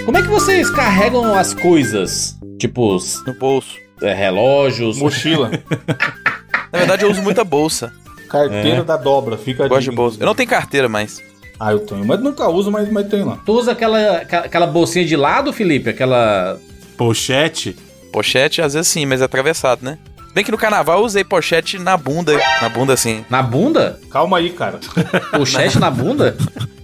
Como é que vocês carregam as coisas? Tipo, No bolso. relógios. Mochila. Na verdade, eu uso muita bolsa. Carteira da dobra, fica a Gosto dica, de bolsa. Eu não tenho carteira mais. Ah, eu tenho, mas nunca uso, mas tenho lá. Tu usa aquela bolsinha de lado, Felipe? Aquela... Pochete? Pochete, às vezes sim, mas é atravessado, né? Bem que no carnaval eu usei pochete na bunda assim. Na bunda? Calma aí, cara. Pochete na bunda?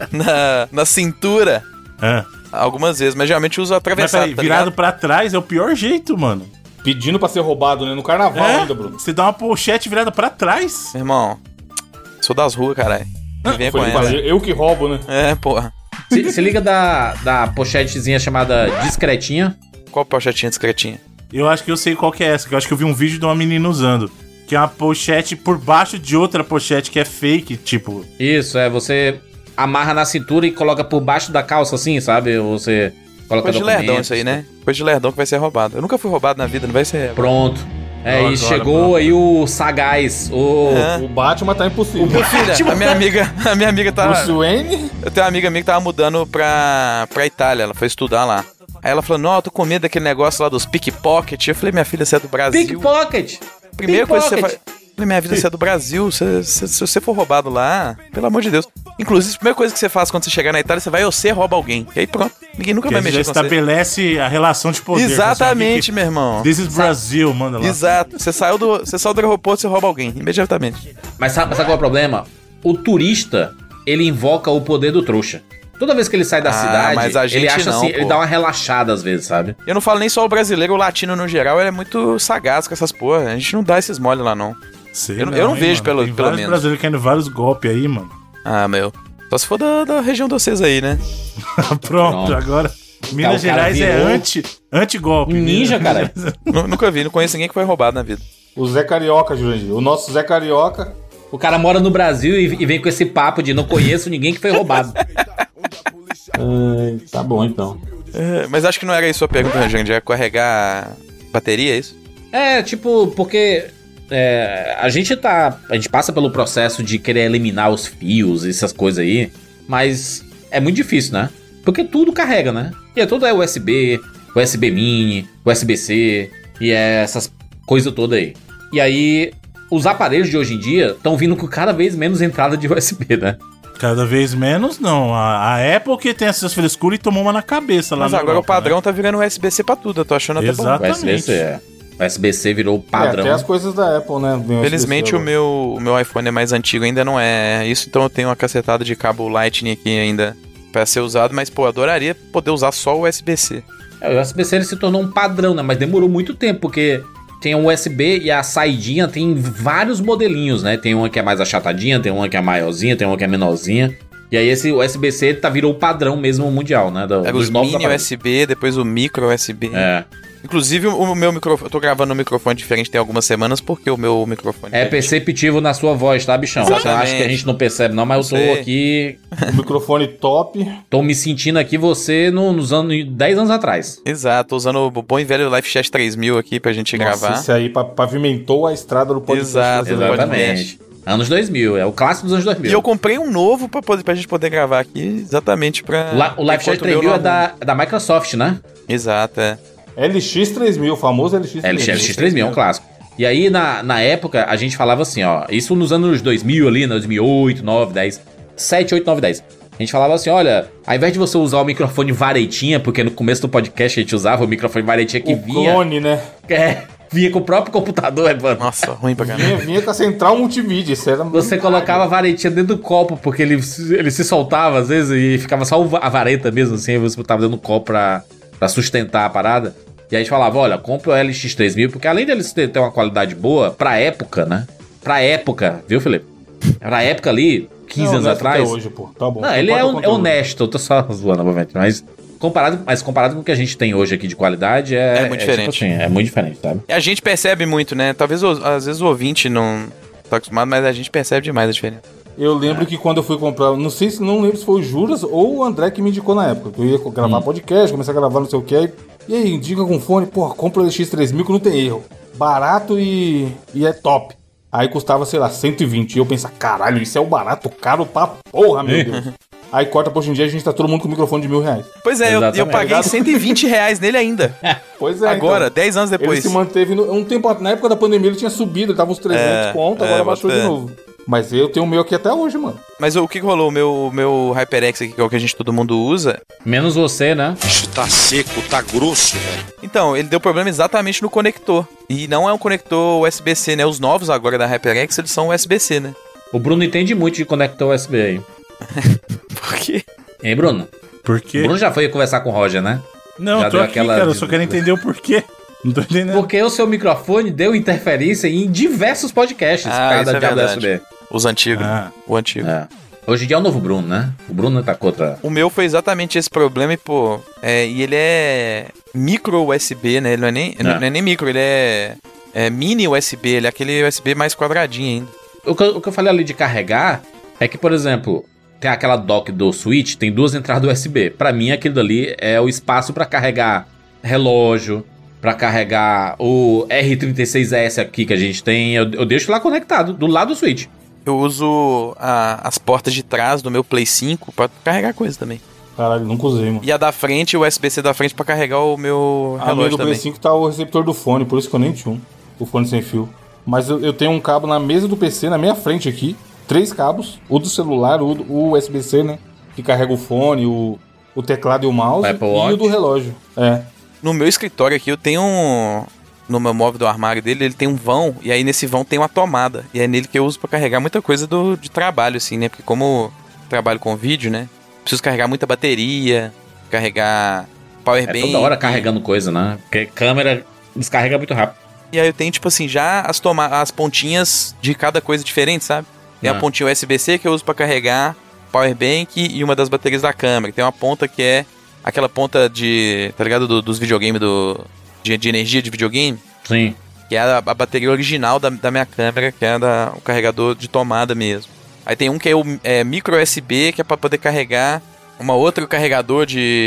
Na cintura, Ah. algumas vezes, mas geralmente eu uso Mas atravessado, peraí, tá virado ligado? pra trás é o pior jeito, mano. Pedindo pra ser roubado, né? No carnaval ainda, Bruno. Você dá uma pochete virada pra trás. Meu irmão, sou das ruas, caralho. Me venha com Foi essa. eu que roubo, né? É, porra. Se liga da pochetezinha chamada discretinha. Qual pochetinha discretinha? Eu acho que eu sei qual que é essa, que eu acho que eu vi um vídeo de uma menina usando. Que é uma pochete por baixo de outra pochete que é fake, tipo... Isso, você amarra na cintura e coloca por baixo da calça assim, sabe? Você coloca Coisa de lerdão documentos. isso aí, né? Coisa de lerdão que vai ser roubado. Eu nunca fui roubado na vida, não vai ser. Pronto. É, Eu e adoro, chegou Bruno. aí o sagaz, O Batman tá impossível. Meu filho, a minha amiga tá... Bruce Wayne? Eu tenho uma amiga minha que tava mudando pra Itália, ela foi estudar lá. Aí ela falou, não, eu tô com medo daquele negócio lá dos pickpocket. Eu falei, minha filha, você é do Brasil. Pickpocket! Primeira coisa que você Pickpocket. faz... Falei, minha vida, você é do Brasil, se você for roubado lá, pelo amor de Deus. Inclusive, a primeira coisa que você faz quando você chegar na Itália, você vai ou você rouba alguém. E aí pronto, ninguém nunca Que vai já mexer com você. estabelece a relação de poder. Exatamente, meu irmão. This is Brasil, manda lá. Exato. Você saiu do aeroporto, você rouba alguém, imediatamente. Mas sabe qual é o problema? O turista, ele invoca o poder do trouxa. Toda vez que ele sai da cidade, mas a gente ele acha não, assim, pô. ele dá uma relaxada às vezes, sabe? Eu não falo nem só o brasileiro, o latino no geral, ele é muito sagaz com essas porra. A gente não dá esses mole lá, não. Sei Eu não hein, vejo, mano. Tem pelo vários menos. brasileiros querendo vários golpes aí, mano. Ah, meu. Só se for da região de vocês aí, né? Pronto, agora. Minas o cara Gerais é virou anti-golpe. um ninja, cara. Nunca vi, não conheço ninguém que foi roubado na vida. O Zé Carioca, Jurandir. O nosso Zé Carioca. O cara mora no Brasil e vem com esse papo de não conheço ninguém que foi roubado. Tá bom, então. É, mas acho que não era isso a pergunta, né, gente? É carregar bateria, é isso? É, tipo, porque a gente passa pelo processo de querer eliminar os fios, essas coisas aí, mas é muito difícil, né? Porque tudo carrega, né? E tudo é USB, USB Mini, USB-C, e essas coisas todas aí. E aí, os aparelhos de hoje em dia estão vindo com cada vez menos entrada de USB, né? Cada vez menos, não. A Apple que tem essas frescuras e tomou uma na cabeça lá Mas na agora Europa, o padrão né? tá virando USB-C pra tudo, eu tô achando até bom. Exato. USB-C, USB-C virou o padrão. Até as coisas da Apple, né? Vem Felizmente USB-C o meu iPhone é mais antigo, ainda não é isso, então eu tenho uma cacetada de cabo Lightning aqui ainda pra ser usado, mas pô, adoraria poder usar só o USB-C. O USB-C ele se tornou um padrão, né? Mas demorou muito tempo, porque tem um USB e a saidinha tem vários modelinhos, né? Tem uma que é mais achatadinha, tem uma que é maiorzinha, tem uma que é menorzinha. E aí esse USB-C virou o padrão mesmo mundial, né? Era os mini USB, depois o micro USB. É. Inclusive o meu microfone, eu tô gravando um microfone diferente tem algumas semanas porque o meu microfone... É perceptível na sua voz, tá, bichão? Você Exatamente. acha que a gente não percebe, não, mas eu tô Sei. aqui. O microfone top. Tô me sentindo aqui você nos anos 10 anos atrás. Exato, tô usando o bom e velho LifeChat 3000 aqui pra gente gravar. Nossa, esse aí pavimentou a estrada do podcast. Exato, brasileiro. Exatamente. Anos 2000, é o clássico dos anos 2000. E eu comprei um novo pra gente poder gravar aqui, exatamente pra... O LifeChat enquanto o meu 3000 não- é da Microsoft, né? Exato, é. LX3000, o famoso LX3000. LX3000 é um clássico. E aí, na época, a gente falava assim, ó, isso nos anos 2000 ali, 2008, 9, 10, 7, 8, 9, 10. A gente falava assim, olha, ao invés de você usar o microfone varetinha, porque no começo do podcast a gente usava o microfone varetinha que O vinha... clone, né? Vinha com o próprio computador, mano. Nossa, ruim pra caramba. Vinha com a central multimídia. Isso era Você colocava a varetinha dentro do copo, porque ele se soltava às vezes e ficava só a vareta mesmo, assim, você botava dentro do copo pra sustentar a parada. E aí a gente falava, olha, compra o LX3000, porque além deles ter uma qualidade boa, pra época, né? Pra época, viu, Felipe? Pra época ali, 15 anos atrás... Hoje, pô. Tá bom. Não, ele é Concordo com o honesto, eu tô só zoando, obviamente, mas comparado com o que a gente tem hoje aqui de qualidade, É muito diferente. Tipo assim, é muito diferente, sabe? E a gente percebe muito, né? Talvez às vezes o ouvinte não tá acostumado, mas a gente percebe demais a diferença. Eu lembro que quando eu fui comprar, não lembro se foi o Juras ou o André que me indicou na época. Que eu ia gravar podcast, começar a gravar não sei o que. E aí, indica com fone, porra, compra o LX3000 que não tem erro. Barato e é top. Aí custava, sei lá, 120. E eu pensava, caralho, isso é o barato caro pra porra, meu Deus. Aí corta pra hoje em dia, a gente tá todo mundo com microfone de R$1.000. Pois é, eu paguei R$120 nele ainda. Pois é, agora, então, 10 anos depois. Ele se manteve um tempo, na época da pandemia ele tinha subido, ele tava uns 300 conto, agora baixou de novo. Mas eu tenho o meu aqui até hoje, mano. Mas o que rolou? O meu HyperX aqui, que é o que todo mundo usa. Menos você, né? Isso tá seco, tá grosso, velho. Então, ele deu problema exatamente no conector. E não é um conector USB-C, né? Os novos agora da HyperX, eles são USB-C, né? O Bruno entende muito de conector USB aí. Por quê? Hein, Bruno? Por quê? O Bruno já foi conversar com o Roger, né? Não, já tô aqui, cara, eu só quero entender o porquê. Não tô entendendo. Porque o seu microfone deu interferência em diversos podcasts por causa da USB. Os antigos. O antigo. É. Hoje em dia é o novo Bruno, né? O Bruno tá contra... O meu foi exatamente esse problema e, pô... e ele é micro USB, né? Ele não é nem micro, ele é mini USB. Ele é aquele USB mais quadradinho ainda. O que eu falei ali de carregar é que, por exemplo, tem aquela dock do Switch, tem 2 entradas USB. Pra mim, aquilo dali é o espaço pra carregar relógio, pra carregar o R36S aqui que a gente tem. Eu deixo lá conectado, do lado do Switch. Eu uso as portas de trás do meu Play 5 pra carregar coisa também. Caralho, nunca usei, mano. E a da frente, o USB-C da frente pra carregar o meu relógio também. A minha do Play 5 tá o receptor do fone, por isso que eu nem tinha o fone sem fio. Mas eu tenho um cabo na mesa do PC, na minha frente aqui, 3 cabos, o do celular, o USB-C, né, que carrega o fone, o teclado e o mouse, e o do relógio. No meu escritório aqui, eu tenho no meu móvel do armário dele, ele tem um vão, e aí nesse vão tem uma tomada, e é nele que eu uso pra carregar muita coisa de trabalho, assim, né, porque como eu trabalho com vídeo, né, preciso carregar muita bateria, carregar powerbank. Toda hora carregando coisa, né, porque câmera descarrega muito rápido. E aí eu tenho, tipo assim, já as pontinhas de cada coisa diferente, sabe? Tem a pontinha USB-C que eu uso pra carregar powerbank e uma das baterias da câmera. Tem uma ponta que é aquela ponta de, tá ligado, dos videogames, de energia de videogame. Sim. Que é a bateria original da minha câmera, que é o carregador de tomada mesmo. Aí tem um que é o micro USB, que é pra poder carregar uma outra carregador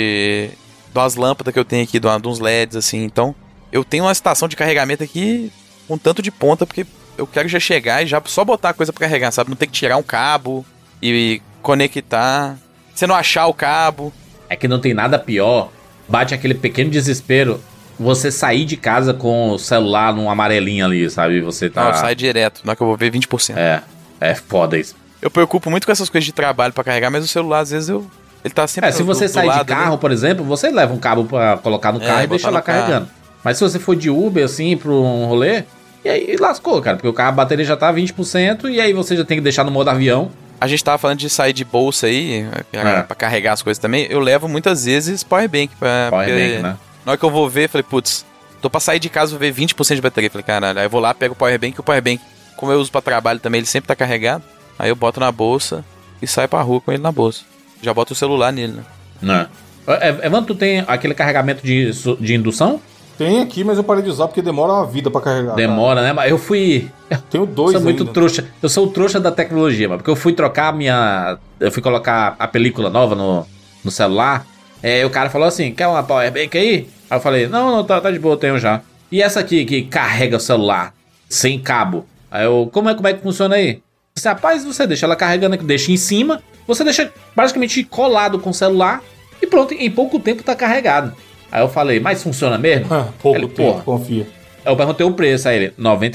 das lâmpadas que eu tenho aqui, de uns LEDs, assim. Então, eu tenho uma estação de carregamento aqui com tanto de ponta, porque eu quero já chegar e já só botar a coisa pra carregar, sabe? Não ter que tirar um cabo e conectar. Você não achar o cabo. É que não tem nada pior. Bate aquele pequeno desespero. Você sair de casa com o celular num amarelinho ali, sabe? Você tá... Não, sai direto. Na hora que eu vou ver 20%. É foda isso. Eu preocupo muito com essas coisas de trabalho pra carregar, mas o celular, às vezes, ele tá sempre se você sair de carro, né? Por exemplo, você leva um cabo pra colocar no carro e deixa lá carregando. Mas se você for de Uber, assim, pra um rolê, e aí lascou, cara. Porque o carro, a bateria já tá 20%, e aí você já tem que deixar no modo avião. A gente tava falando de sair de bolsa aí, pra carregar as coisas também. Eu levo muitas vezes powerbank. Powerbank, né? Na hora que eu vou ver, falei, putz, tô pra sair de casa, vou ver 20% de bateria. Falei, caralho, aí eu vou lá, pego o powerbank, como eu uso pra trabalho também, ele sempre tá carregado. Aí eu boto na bolsa e saio pra rua com ele na bolsa. Já boto o celular nele, né? Não. Evandro, tu tem aquele carregamento de indução? Tem aqui, mas eu parei de usar porque demora uma vida pra carregar. Demora, né? Mas eu fui... Tenho 2 ainda. Muito ainda. trouxa. Eu sou o trouxa da tecnologia, mano. Porque eu fui trocar eu fui colocar a película nova no celular. O cara falou assim, quer uma powerbank aí? Aí eu falei, não, tá de boa, eu tenho já. E essa aqui que carrega o celular sem cabo? Aí eu, como é que funciona aí? Você, rapaz, você deixa ela carregando aqui, deixa em cima, você deixa basicamente colado com o celular e pronto, em pouco tempo tá carregado. Aí eu falei, mas funciona mesmo? Pouco tempo, confia. Aí eu perguntei o preço, aí ele,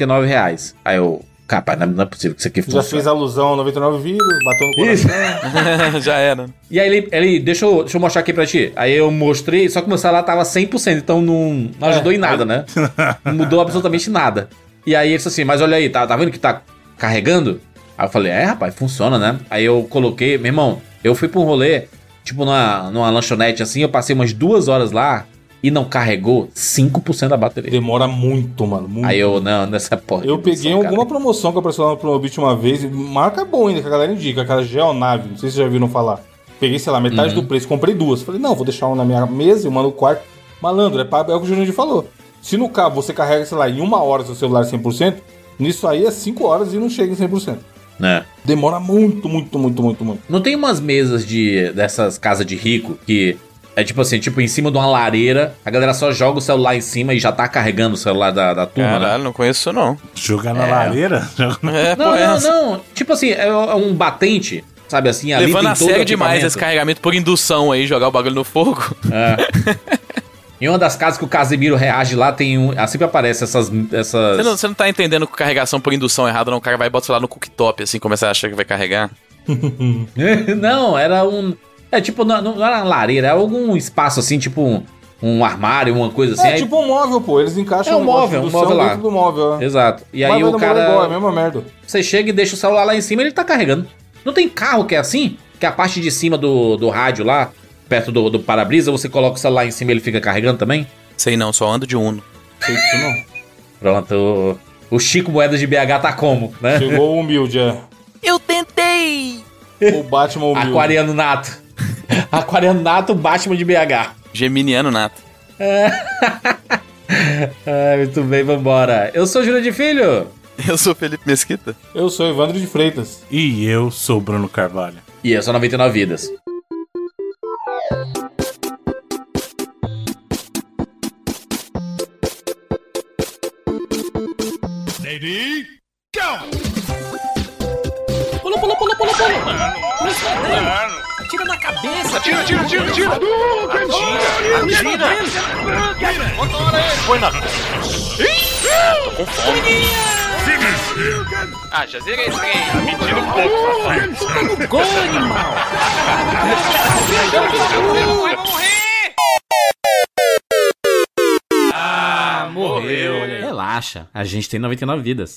R$99. Aí eu, capaz, não é possível que isso aqui funcione. Já fez alusão a 99 vírus, bateu no coração. Já era. E aí ele deixa eu mostrar aqui pra ti. Aí eu mostrei, só que meu celular tava 100%, então não ajudou em nada, né? Não mudou absolutamente nada. E aí ele disse assim, mas olha aí, tá vendo que tá carregando? Aí eu falei, rapaz, funciona, né? Aí eu coloquei, meu irmão, eu fui pra um rolê, tipo numa lanchonete assim, eu passei umas 2 horas lá e não carregou 5% da bateria. Demora muito, mano. Muito. Aí eu, não, nessa porra. Eu peguei alguma promoção que apareceu lá no Promobit uma vez, marca boa ainda, que a galera indica, aquela Geonave, não sei se vocês já viram falar. Peguei, sei lá, metade do preço, comprei 2. Falei, não, vou deixar uma na minha mesa e uma no quarto. Malandro, é o que o Jurandir falou. Se no cabo você carrega, sei lá, em 1 hora seu celular 100%, nisso aí é 5 horas e não chega em 100%. Demora muito. Não tem umas mesas dessas casas de rico que é tipo assim, em cima de uma lareira, a galera só joga o celular em cima e já tá carregando o celular da turma, Caralho, né? não conheço isso não. Jogar na lareira? Não. Tipo assim, é um batente sabe assim, ali levando tem a todo sério o demais equipamento. esse carregamento por indução aí, jogar o bagulho no fogo. Em uma das casas que o Casemiro reage lá, tem sempre aparece essas... Você não tá entendendo que carregação por indução é errado, não. O cara vai e bota, sei lá, no cooktop, assim, começa a achar que vai carregar. Não, era um... tipo, não era uma lareira, era algum espaço assim, tipo um armário, uma coisa assim. Tipo um móvel, pô. Eles encaixam um móvel lá. dentro do móvel. Exato. E mas aí o cara... igual, é a mesma merda. Você chega e deixa o celular lá em cima e ele tá carregando. Não tem carro que é assim? Que a parte de cima do rádio lá, perto do para-brisa, você coloca o celular em cima e ele fica carregando também? Sei não, só ando de Uno. Sei disso não. Pronto, o Chico Moedas de BH tá como, né? Chegou o humilde, Eu tentei! O Batman humilde. Aquariano nato. Aquariano nato, Batman de BH. Geminiano nato. Muito bem, vambora. Eu sou Júlio de Filho. Eu sou Felipe Mesquita. Eu sou Evandro de Freitas. E eu sou Bruno Carvalho. E eu sou 99 Vidas. Lady, go! Pula. Atira na cabeça. Atira! Atira! Motora ele! Põe na... Tô com fome. Ah, já zerei esse trem. Tá mentindo um pouco, safado. No gol, animal. Vai morrer! Morreu. Relaxa, a gente tem 99 vidas.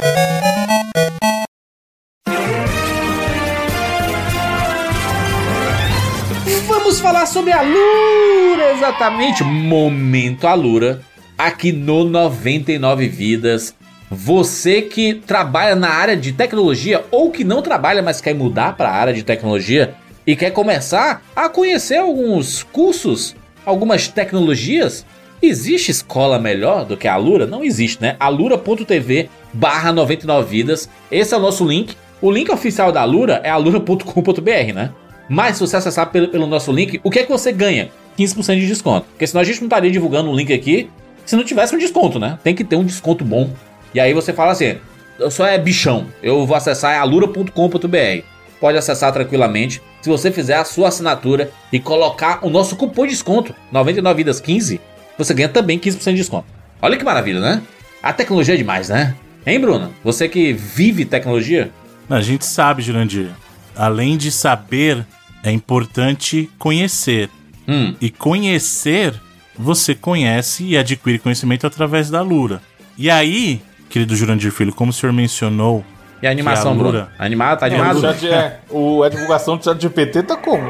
Vamos falar sobre a Alura, exatamente. Momento Alura, aqui no 99 Vidas. Você que trabalha na área de tecnologia ou que não trabalha, mas quer mudar para a área de tecnologia e quer começar a conhecer alguns cursos, algumas tecnologias. Existe escola melhor do que a Alura? Não existe, né? alura.tv/99vidas. Esse é o nosso link. O link oficial da Alura é alura.com.br, né? Mas se você acessar pelo nosso link, o que é que você ganha? 15% de desconto. Porque senão a gente não estaria divulgando um link aqui se não tivesse um desconto, né? Tem que ter um desconto bom. E aí você fala assim, eu só é bichão, eu vou acessar alura.com.br. Pode acessar tranquilamente. Se você fizer a sua assinatura e colocar o nosso cupom de desconto, 99vidas15, você ganha também 15% de desconto. Olha que maravilha, né? A tecnologia é demais, né? Hein, Bruno? Você que vive tecnologia? A gente sabe, Jurandir. Além de saber, é importante conhecer. E conhecer, você conhece e adquire conhecimento através da Alura. E aí, querido Jurandir Filho, como o senhor mencionou... E a animação, a Alura... Bruno? Animado? Tá animado? A divulgação do chat GPT tá como?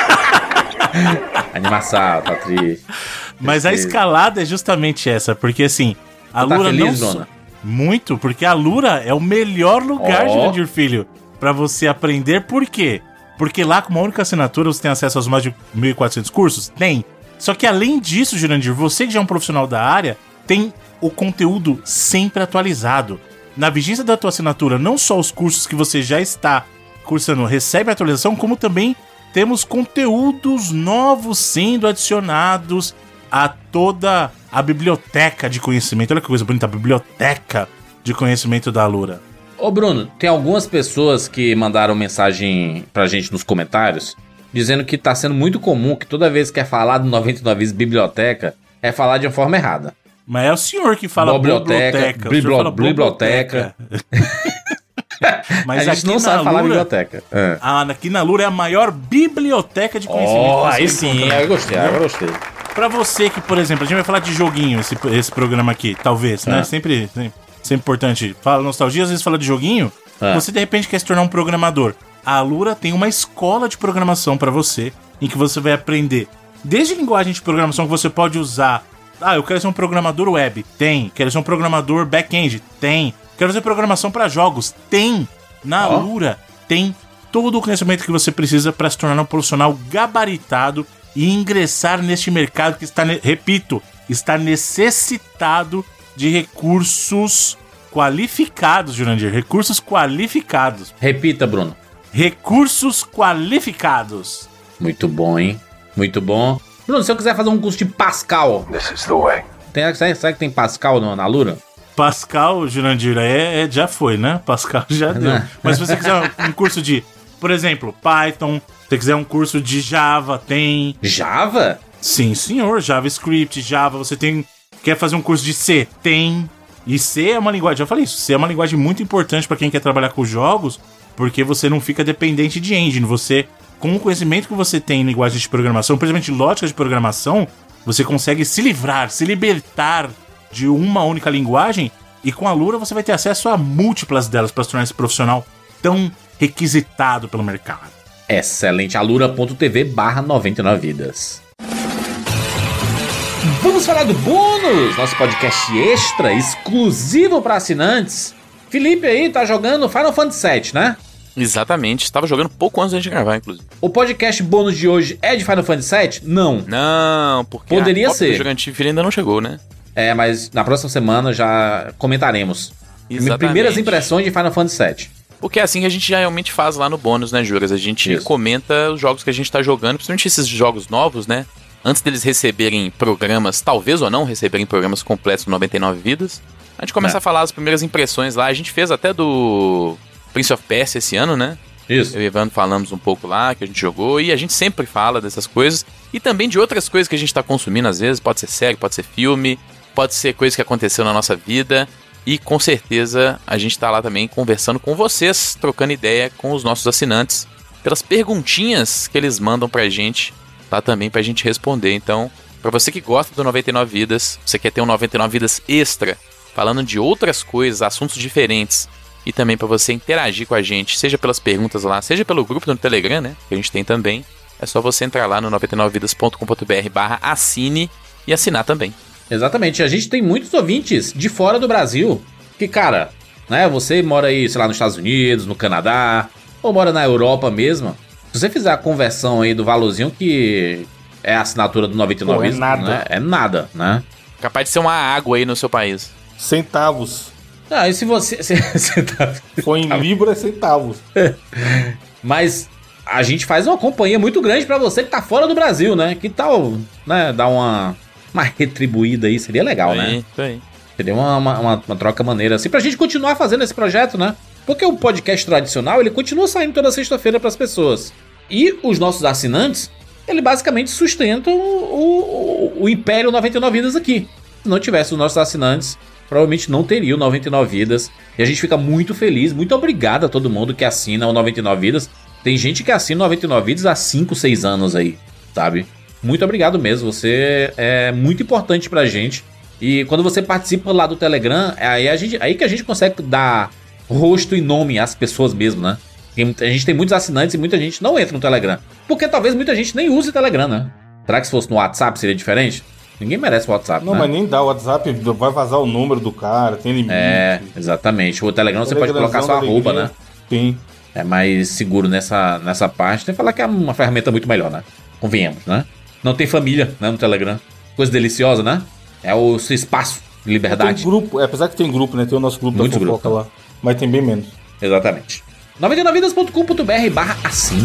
Animação, tá triste. Mas a escalada é justamente essa, porque assim, a Alura feliz, não... Dona? Muito, porque a Alura é o melhor lugar, Jurandir Filho, pra você aprender. Por quê? Porque lá, com uma única assinatura, você tem acesso aos mais de 1.400 cursos? Tem. Só que além disso, Jurandir, você que já é um profissional da área, tem o conteúdo sempre atualizado. Na vigência da tua assinatura, não só os cursos que você já está cursando recebe a atualização, como também temos conteúdos novos sendo adicionados a toda a biblioteca de conhecimento. Olha que coisa bonita, a biblioteca de conhecimento da Alura. Ô Bruno, tem algumas pessoas que mandaram mensagem pra gente nos comentários dizendo que tá sendo muito comum que toda vez que é falar do 99 biblioteca, é falar de uma forma errada. Mas é o senhor que fala biblioteca. Biblioteca. Mas a gente não sabe falar biblioteca. Aqui na Alura é a maior biblioteca de conhecimento. Aí sim, eu gostei. Pra você que, por exemplo, a gente vai falar de joguinho esse programa aqui, talvez, né? Sempre importante. Fala nostalgia, às vezes fala de joguinho. Você de repente quer se tornar um programador. A Alura tem uma escola de programação pra você, em que você vai aprender desde linguagem de programação que você pode usar. Eu quero ser um programador web. Tem. Quero ser um programador back-end. Tem. Quero ser programação para jogos. Tem. Na Alura tem todo o conhecimento que você precisa para se tornar um profissional gabaritado e ingressar neste mercado que está, está necessitado de recursos qualificados, Jurandir. Recursos qualificados. Repita, Bruno. Recursos qualificados. Muito bom, hein? Muito bom. Bruno, se eu quiser fazer um curso de Pascal... This is the way. Será que tem Pascal na Alura? Pascal, Jurandir, já foi, né? Pascal já deu. Mas se você quiser um curso de Por exemplo, Python. Se você quiser um curso de Java, tem. Java? Sim, senhor. JavaScript, Java. Quer fazer um curso de C? Tem. E C é uma linguagem, já falei isso, C é uma linguagem muito importante pra quem quer trabalhar com jogos, porque você não fica dependente de engine. Você, com o conhecimento que você tem em linguagem de programação, principalmente lógica de programação, você consegue se livrar, se libertar de uma única linguagem, e com a Lura você vai ter acesso a múltiplas delas para se tornar esse profissional tão requisitado pelo mercado. Excelente, alura.tv/99vidas. Vamos falar do bônus, nosso podcast extra, exclusivo para assinantes. Felipe aí tá jogando Final Fantasy VII, né? Exatamente, estava jogando pouco antes da gente gravar, inclusive. O podcast bônus de hoje é de Final Fantasy VII? Não. Não, porque poderia ser. O jogante ainda não chegou, né? É, mas na próxima semana já comentaremos. Exatamente. Primeiras impressões de Final Fantasy VII. Porque é assim que a gente realmente faz lá no bônus, né, Juras? A gente comenta os jogos que a gente tá jogando, principalmente esses jogos novos, né? Antes deles receberem programas, talvez ou não receberem programas completos no 99 Vidas. A gente começa a falar as primeiras impressões lá. A gente fez até do Prince of Persia esse ano, né? Isso. Eu e o Evandro falamos um pouco lá, que a gente jogou. E a gente sempre fala dessas coisas. E também de outras coisas que a gente tá consumindo às vezes. Pode ser série, pode ser filme, pode ser coisa que aconteceu na nossa vida. E com certeza a gente tá lá também conversando com vocês, trocando ideia com os nossos assinantes, pelas perguntinhas que eles mandam pra gente lá também pra gente responder. Então, pra você que gosta do 99 Vidas, você quer ter um 99 Vidas extra, falando de outras coisas, assuntos diferentes, e também pra você interagir com a gente, seja pelas perguntas lá, seja pelo grupo no Telegram, né, que a gente tem também, é só você entrar lá no 99vidas.com.br/assine e assinar também. Exatamente, a gente tem muitos ouvintes de fora do Brasil, que, cara, né, você mora aí, sei lá, nos Estados Unidos, no Canadá, ou mora na Europa mesmo. Se você fizer a conversão aí do valorzinho que é a assinatura do 99 Vidas, nada. Né? É nada, né? Capaz de ser uma água aí no seu país. Centavos. Ah, e se você... Foi em Libra, é centavos. Mas a gente faz uma companhia muito grande pra você que tá fora do Brasil, né? Que tal, né, dar uma retribuída aí, seria legal, né? Isso aí. Seria uma troca maneira assim, pra gente continuar fazendo esse projeto, né? Porque o podcast tradicional, ele continua saindo toda sexta-feira pras pessoas. E os nossos assinantes, ele basicamente sustentam o Império 99 Vidas aqui. Se não tivesse os nossos assinantes, provavelmente não teria o 99 Vidas. E a gente fica muito feliz, muito obrigado a todo mundo que assina o 99 Vidas. Tem gente que assina o 99 Vidas há 5, 6 anos aí, sabe? Muito obrigado mesmo, você é muito importante pra gente. E quando você participa lá do Telegram, aí que a gente consegue dar rosto e nome às pessoas mesmo, né? A gente tem muitos assinantes e muita gente não entra no Telegram. Porque talvez muita gente nem use o Telegram, né? Será que se fosse no WhatsApp seria diferente? Ninguém merece o WhatsApp, não, né? Mas nem dá. O WhatsApp vai vazar o número do cara, tem limite. É, exatamente. O Telegram você pode colocar sua arroba, né? Sim. É mais seguro nessa parte. Tem que falar que é uma ferramenta muito melhor, né? Convenhamos, né? Não tem família, né, no Telegram. Coisa deliciosa, né? É o seu espaço de liberdade. Tem grupo, apesar que tem grupo, né? Tem o nosso grupo da fofoca lá. Mas tem bem menos. Exatamente. 99vidas.com.br/assine.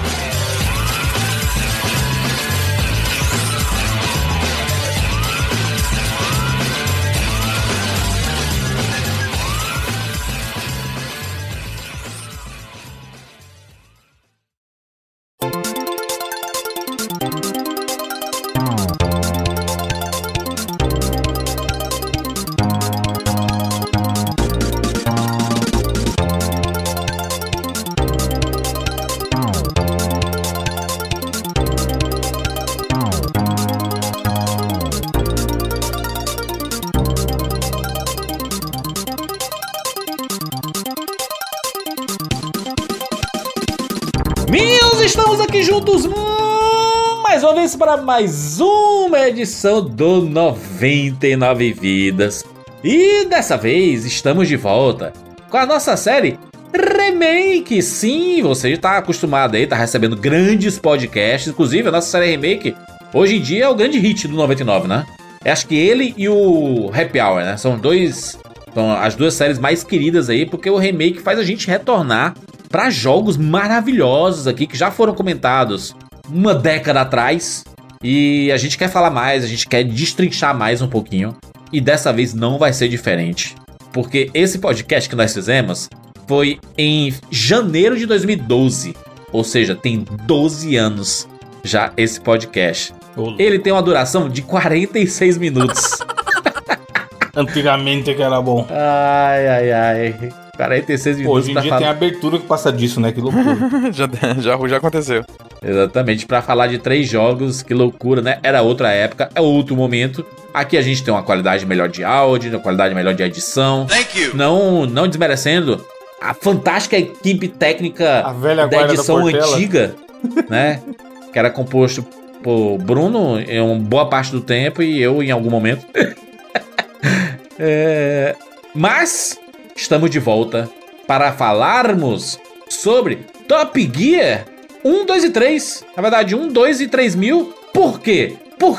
Estamos aqui juntos mais uma vez para mais uma edição do 99 Vidas. E dessa vez estamos de volta com a nossa série Remake. Sim, você já está acostumado aí, tá recebendo grandes podcasts. Inclusive a nossa série Remake hoje em dia é o grande hit do 99, né? Eu acho que ele e o Happy Hour, né? São as duas séries mais queridas aí, porque o Remake faz a gente retornar para jogos maravilhosos aqui que já foram comentados uma década atrás. E a gente quer falar mais, a gente quer destrinchar mais um pouquinho. E dessa vez não vai ser diferente. Porque esse podcast que nós fizemos foi em janeiro de 2012. Ou seja, tem 12 anos já esse podcast. Ele tem uma duração de 46 minutos. Antigamente que era bom. Ai. 46 minutos. Hoje em dia tem abertura que passa disso, né? Que loucura. já aconteceu. Exatamente, pra falar de 3 jogos, que loucura, né? Era outra época, é outro momento. Aqui a gente tem uma qualidade melhor de áudio, uma qualidade melhor de edição. Thank you. Não desmerecendo a fantástica equipe técnica A velha da guarda edição da Portela. antiga, né? Que era composto por Bruno em uma boa parte do tempo e eu em algum momento. Mas estamos de volta para falarmos sobre Top Gear 1, 2 e 3. Na verdade, 1, 2 e 3 mil. Por quê? Por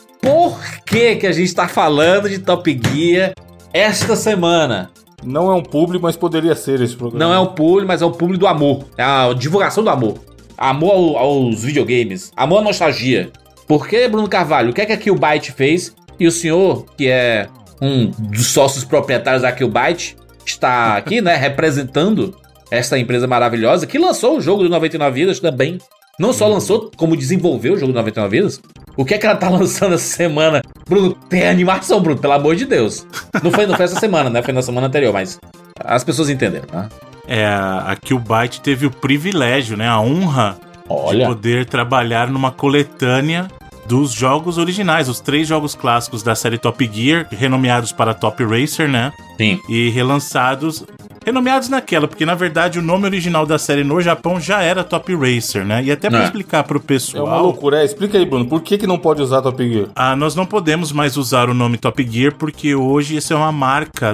que a gente tá falando de Top Gear esta semana? Não é um público, mas poderia ser esse programa. Não é o público, mas é o público do amor. É a divulgação do amor. Amor aos videogames. Amor à nostalgia. Por que, Bruno Carvalho? O que é que a Killbyte fez? E o senhor, que é um dos sócios proprietários da Killbyte, está aqui, né, representando essa empresa maravilhosa que lançou o jogo do 99 Vidas também. Não só lançou, como desenvolveu o jogo do 99 Vidas. O que é que ela tá lançando essa semana? Bruno, tem animação, Bruno, pelo amor de Deus. Não foi essa semana, né? Foi na semana anterior, mas as pessoas entenderam, né? A Killbyte teve o privilégio, né? A honra de poder trabalhar numa coletânea dos jogos originais, os 3 jogos clássicos da série Top Gear, renomeados para Top Racer, né? Sim. E relançados... Renomeados naquela, porque na verdade o nome original da série no Japão já era Top Racer, né? E até pra explicar pro pessoal... É uma loucura, explica aí, Bruno, por que não pode usar Top Gear? Nós não podemos mais usar o nome Top Gear, porque hoje isso é uma marca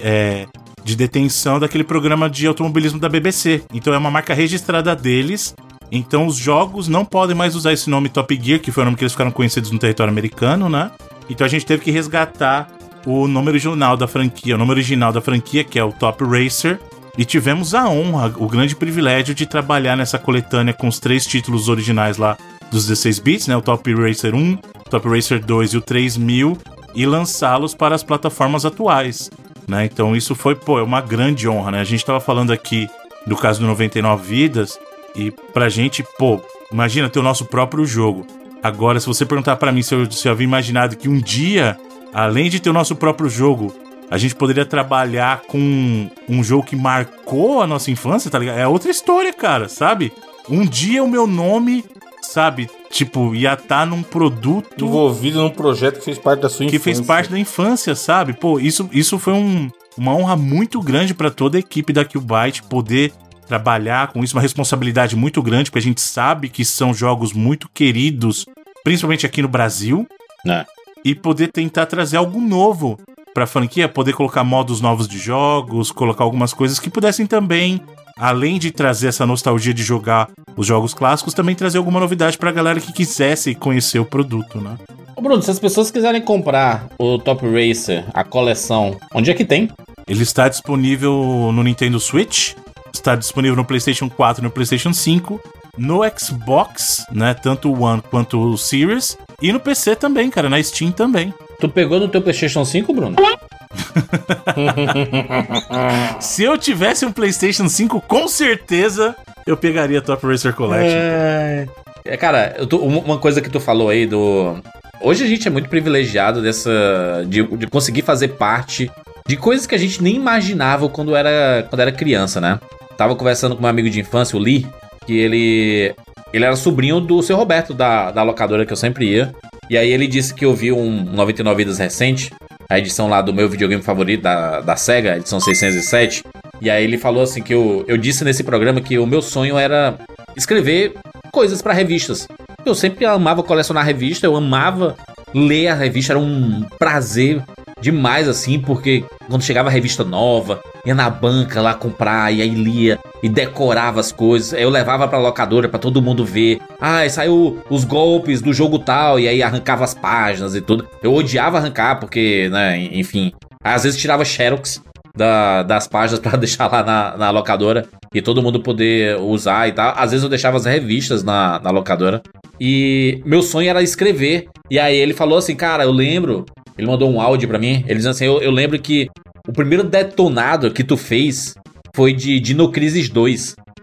de detenção daquele programa de automobilismo da BBC. Então é uma marca registrada deles, então os jogos não podem mais usar esse nome Top Gear, que foi o nome que eles ficaram conhecidos no território americano, né? Então a gente teve que resgatar o nome original da franquia, que é o Top Racer, e tivemos a honra, o grande privilégio de trabalhar nessa coletânea com os 3 títulos originais lá dos 16 bits, né, o Top Racer 1, Top Racer 2 e o 3000, e lançá-los para as plataformas atuais, né? Então isso foi, uma grande honra, né? A gente tava falando aqui do caso do 99 Vidas, e pra gente, imagina ter o nosso próprio jogo. Agora, se você perguntar pra mim se eu havia imaginado que um dia, além de ter o nosso próprio jogo, a gente poderia trabalhar com um jogo que marcou a nossa infância, tá ligado? É outra história, cara, sabe? Um dia o meu nome, sabe, tipo, ia estar num produto... envolvido num projeto que fez parte da sua infância. Que fez parte da infância, sabe? Isso foi uma honra muito grande pra toda a equipe da Killbyte poder trabalhar com isso, uma responsabilidade muito grande, porque a gente sabe que são jogos muito queridos, principalmente aqui no Brasil, né? E poder tentar trazer algo novo pra franquia, poder colocar modos novos de jogos, colocar algumas coisas que pudessem também, além de trazer essa nostalgia de jogar os jogos clássicos, também trazer alguma novidade pra galera que quisesse conhecer o produto, né? Ô Bruno, se as pessoas quiserem comprar o Top Racer, a coleção, onde é que tem? Ele está disponível no Nintendo Switch, está disponível no PlayStation 4 e no PlayStation 5, no Xbox, né, tanto o One quanto o Series, e no PC também, cara, na Steam também. Tu pegou no teu PlayStation 5, Bruno? Se eu tivesse um PlayStation 5, com certeza eu pegaria Top Racer Collection. Cara, uma coisa que tu falou aí do... Hoje a gente é muito privilegiado de conseguir fazer parte de coisas que a gente nem imaginava quando era criança, né? Tava conversando com meu amigo de infância, o Lee, que ele era sobrinho do seu Roberto, da locadora que eu sempre ia. E aí ele disse que eu vi um 99 Vidas recente, a edição lá do meu videogame favorito da SEGA, a edição 607. E aí ele falou assim que eu disse nesse programa que o meu sonho era escrever coisas pra revistas. Eu sempre amava colecionar revista, eu amava ler a revista, era um prazer demais, assim, porque quando chegava a revista nova, ia na banca lá comprar, e aí lia e decorava as coisas. Eu levava pra locadora pra todo mundo ver. Saiu os golpes do jogo tal, e aí arrancava as páginas e tudo. Eu odiava arrancar, porque, né, enfim, às vezes tirava xerox das páginas pra deixar lá na locadora e todo mundo poder usar e tal. Às vezes eu deixava as revistas na locadora. E meu sonho era escrever. E aí ele falou assim, cara, eu lembro... Ele mandou um áudio pra mim. Ele dizendo assim, eu lembro que o primeiro detonado que tu fez foi de Dino Crisis 2.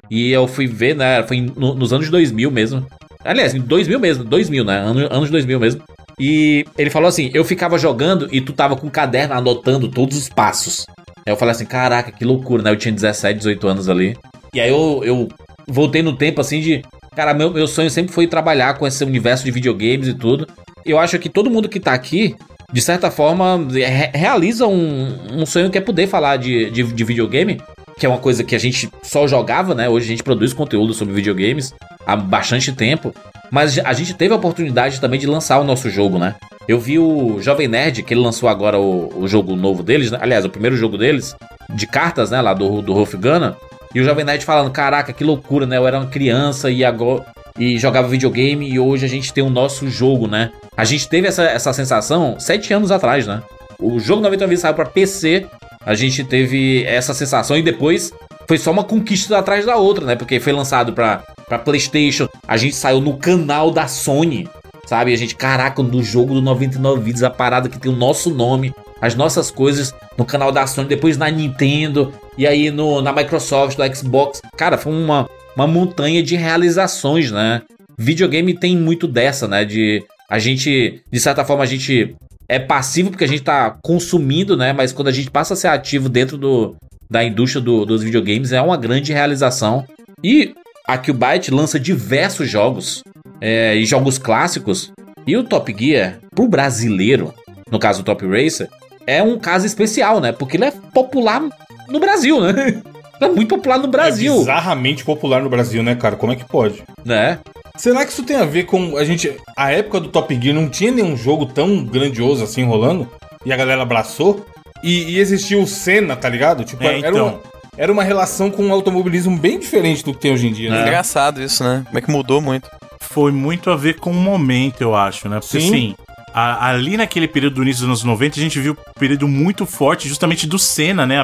E eu fui ver, né? Foi nos anos 2000 mesmo. Aliás, em 2000 mesmo, 2000, né? Anos 2000 mesmo. E ele falou assim, eu ficava jogando e tu tava com o caderno anotando todos os passos. Aí eu falei assim, caraca, que loucura, né? Eu tinha 17, 18 anos ali. E aí eu voltei no tempo assim de... Cara, meu sonho sempre foi trabalhar com esse universo de videogames e tudo. Eu acho que todo mundo que tá aqui, de certa forma, realiza um sonho que é poder falar de videogame, que é uma coisa que a gente só jogava, né? Hoje a gente produz conteúdo sobre videogames há bastante tempo. Mas a gente teve a oportunidade também de lançar o nosso jogo, né? Eu vi o Jovem Nerd, que ele lançou agora o jogo novo deles, né? Aliás, o primeiro jogo deles, de cartas, né? Lá do Rolf Gunnar. E o Jovem Nerd falando, caraca, que loucura, né? Eu era uma criança e jogava videogame e hoje a gente tem o nosso jogo, né? A gente teve essa sensação 7 anos atrás, né? O jogo 99 Vidas saiu pra PC, a gente teve essa sensação e depois foi só uma conquista atrás da outra, né? Porque foi lançado pra PlayStation, a gente saiu no canal da Sony, sabe? A gente, caraca, no jogo do 99 Vidas, a parada que tem o nosso nome, as nossas coisas no canal da Sony, depois na Nintendo, e aí na Microsoft, no Xbox. Cara, foi uma montanha de realizações, né? Videogame tem muito dessa, né? De certa forma, a gente é passivo porque a gente tá consumindo, né? Mas quando a gente passa a ser ativo dentro da indústria dos videogames, é uma grande realização. E a Q-Byte lança diversos jogos, e jogos clássicos. E o Top Gear, pro brasileiro, no caso o Top Racer, é um caso especial, né? Porque ele é popular no Brasil, né? É muito popular no Brasil. É bizarramente popular no Brasil, né, cara? Como é que pode? Né? Será que isso tem a ver com a época do Top Gear não tinha nenhum jogo tão grandioso assim rolando? E a galera abraçou? E existia o Senna, tá ligado? Tipo, era uma relação com o automobilismo bem diferente do que tem hoje em dia, né? É engraçado isso, né? Como é que mudou muito. Foi muito a ver com o momento, eu acho, né? Porque sim. Ali naquele período do início dos anos 90, a gente viu um período muito forte justamente do Senna, né?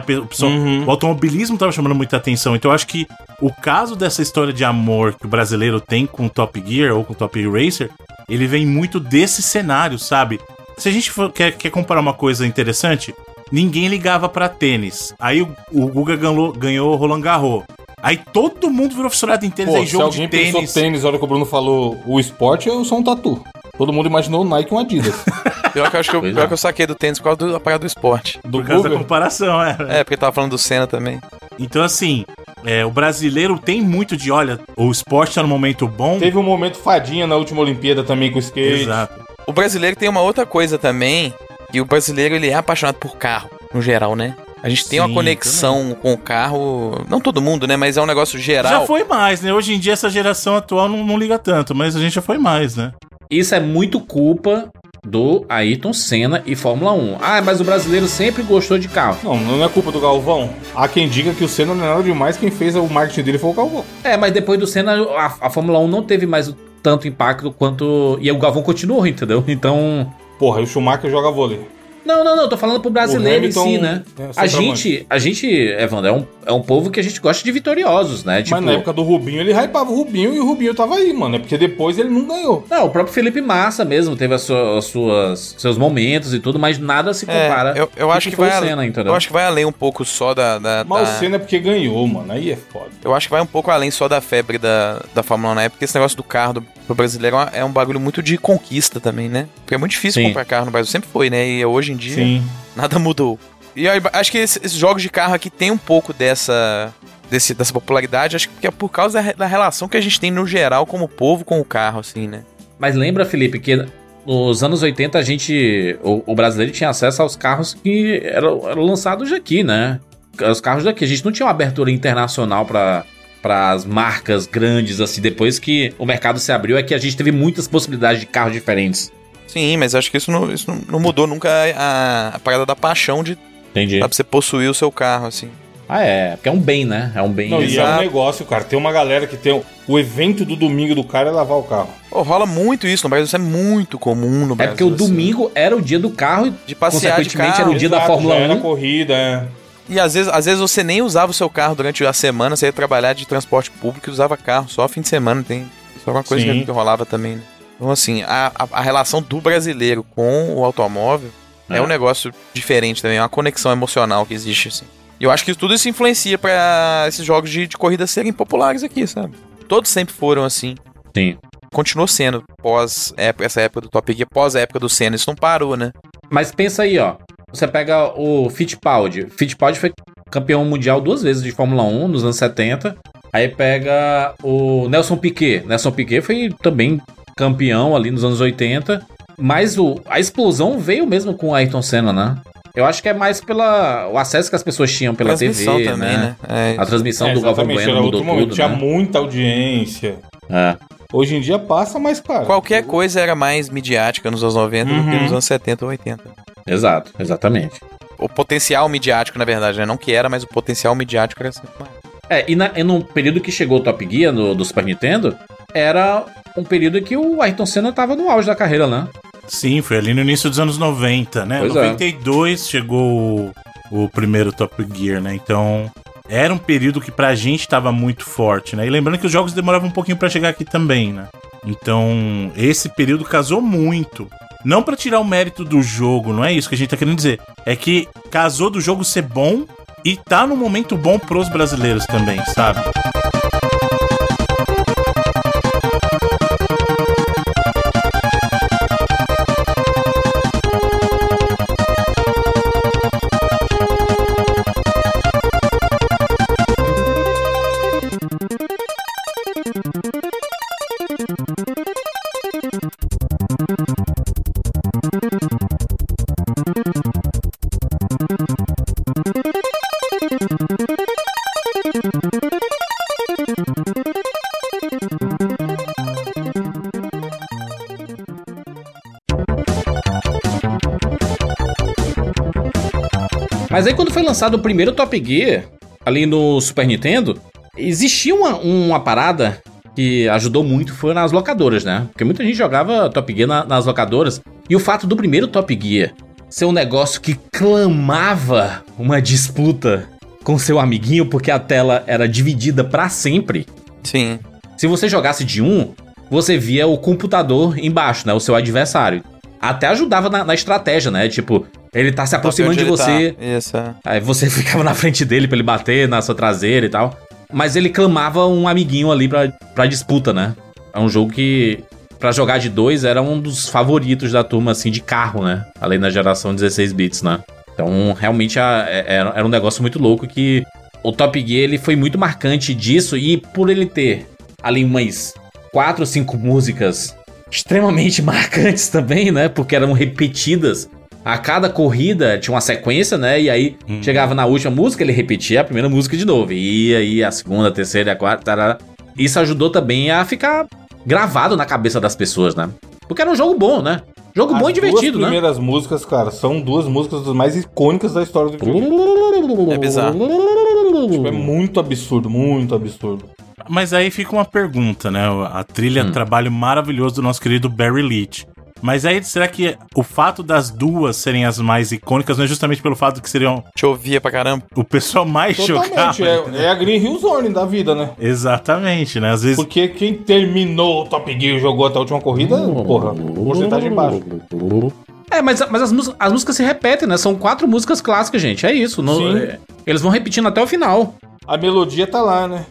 O automobilismo tava chamando muita atenção. Então eu acho que o caso dessa história de amor que o brasileiro tem com o Top Gear ou com o Top Racer, ele vem muito desse cenário, sabe? Se a gente quer comparar uma coisa interessante, ninguém ligava pra tênis. Aí o Guga ganhou o Roland Garros. Aí todo mundo virou fissurado em tênis, aí jogo de tênis. Se alguém pensou tênis, a hora que o Bruno falou o esporte, eu sou um tatu. Todo mundo imaginou o Nike e um Adidas. Pior que eu saquei do tênis por causa da parada do esporte. Por causa da comparação, porque tava falando do Senna também. Então, assim, o brasileiro tem muito de, olha, o esporte tá no momento bom. Teve um momento fadinha na última Olimpíada também com o skate. Exato. O brasileiro tem uma outra coisa também, que o brasileiro, ele é apaixonado por carro, no geral, né? A gente tem uma conexão também com o carro, não todo mundo, né? Mas é um negócio geral. Já foi mais, né? Hoje em dia essa geração atual não liga tanto, mas a gente já foi mais, né? Isso é muito culpa do Ayrton Senna e Fórmula 1. Ah, mas o brasileiro sempre gostou de carro. Não é culpa do Galvão. Há quem diga que o Senna não é nada demais, quem fez o marketing dele foi o Galvão. Mas depois do Senna, a Fórmula 1 não teve mais tanto impacto quanto... E o Galvão continuou, entendeu? Então... Porra, e o Schumacher joga vôlei. Não, tô falando pro brasileiro em si, né? A gente, Evandro, é um povo que a gente gosta de vitoriosos, né? Mas na época do Rubinho, ele hypava o Rubinho e o Rubinho tava aí, mano. É porque depois ele não ganhou. Não, o próprio Felipe Massa mesmo teve seus momentos e tudo, mas nada se compara. Eu acho que vai além, eu acho que vai além um pouco só Mas o Senna é porque ganhou, mano. Aí é foda. Eu acho que vai um pouco além só da febre da Fórmula 1 na época, porque esse negócio do carro pro brasileiro é um bagulho muito de conquista também, né? Porque é muito difícil comprar carro no Brasil, sempre foi, né? E hoje em dia, nada mudou. E eu acho que esses jogos de carro aqui tem um pouco dessa popularidade, acho que é por causa da relação que a gente tem no geral como povo com o carro, assim, né? Mas lembra, Felipe, que nos anos 80 o brasileiro tinha acesso aos carros que eram lançados aqui, né? Os carros daqui. A gente não tinha uma abertura internacional para as marcas grandes, assim, depois que o mercado se abriu, é que a gente teve muitas possibilidades de carros diferentes. Sim, mas acho que isso não mudou nunca a parada da paixão de... Entendi. Pra você possuir o seu carro, assim. Porque é um bem, né? É um bem. Não, e é um negócio, cara. Tem uma galera que tem... O evento do domingo do cara é lavar o carro. Rola muito isso no Brasil. Isso é muito comum no Brasil. É porque o domingo era o dia do carro e, de passear de carro. era o dia da Fórmula 1. Era corrida, E às vezes você nem usava o seu carro durante a semana, você ia trabalhar de transporte público e usava carro só fim de semana. Isso é uma coisa que rolava também, né? Então, assim, a relação do brasileiro com o automóvel é um negócio diferente também, é uma conexão emocional que existe, assim. E eu acho que tudo isso influencia pra esses jogos de corrida serem populares aqui, sabe? Todos sempre foram assim. Sim. Continuou sendo essa época do Top Gear, pós a época do Senna, isso não parou, né? Mas pensa aí, ó. Você pega o Fittipaldi. Fittipaldi foi campeão mundial 2 vezes de Fórmula 1 nos anos 70. Aí pega o Nelson Piquet. Nelson Piquet foi também campeão ali nos anos 80. Mas a explosão veio mesmo com o Ayrton Senna, né? Eu acho que é mais o acesso que as pessoas tinham pela TV, também, né? É. A transmissão do Galvão Bueno mudou tudo, tinha né? muita audiência. É. Hoje em dia passa, mas, cara... Qualquer coisa era mais midiática nos anos 90 do que nos anos 70 ou 80. Exato, exatamente. O potencial midiático, na verdade, né? Não que era, mas o potencial midiático era sempre mais. E no período que chegou o Top Gear do Super Nintendo, era um período em que o Ayrton Senna tava no auge da carreira, né? Sim, foi ali no início dos anos 90, né? Em 92 chegou o primeiro Top Gear, né? Então, era um período que pra gente tava muito forte, né? E lembrando que os jogos demoravam um pouquinho pra chegar aqui também, né? Então, esse período casou muito. Não pra tirar o mérito do jogo, não é isso que a gente tá querendo dizer. É que casou do jogo ser bom e tá num momento bom pros brasileiros também, sabe? Mas aí quando foi lançado o primeiro Top Gear, ali no Super Nintendo, existia uma parada que ajudou muito, foi nas locadoras, né? Porque muita gente jogava Top Gear nas locadoras. E o fato do primeiro Top Gear ser um negócio que clamava uma disputa com seu amiguinho, porque a tela era dividida pra sempre. Sim. Se você jogasse de um, você via o computador embaixo, né? O seu adversário. Até ajudava na estratégia, né? Tipo, ele tá se aproximando de você. Tá. Isso, é. Aí você ficava na frente dele pra ele bater na sua traseira e tal. Mas ele clamava um amiguinho ali pra disputa, né? É um jogo que, pra jogar de 2, era um dos favoritos da turma, assim, de carro, né? Além da geração 16 bits, né? Então, realmente, era um negócio muito louco que o Top Gear, ele foi muito marcante disso. E por ele ter ali umas 4 ou 5 músicas extremamente marcantes também, né? Porque eram repetidas. A cada corrida tinha uma sequência, né? E aí chegava na última música, ele repetia a primeira música de novo. E aí a segunda, a terceira, a quarta, tarará. Isso ajudou também a ficar gravado na cabeça das pessoas, né? Porque era um jogo bom, né? Jogo bom e divertido, né? As primeiras músicas, cara, são 2 músicas das mais icônicas da história do jogo. É bizarro. Tipo, é muito absurdo, muito absurdo. Mas aí fica uma pergunta, né? A trilha é um trabalho maravilhoso do nosso querido Barry Leach. Mas aí, será que o fato das duas serem as mais icônicas não é justamente pelo fato que seriam... Te ouvia pra caramba. O pessoal mais jogava. Totalmente, é a Green Hill Zone da vida, né? Exatamente, né? Às vezes... Porque quem terminou o Top Gear e jogou até a última corrida, porra, porcentagem baixa. Mas as músicas se repetem, né? São 4 músicas clássicas, gente. É isso. Eles vão repetindo até o final. A melodia tá lá, né?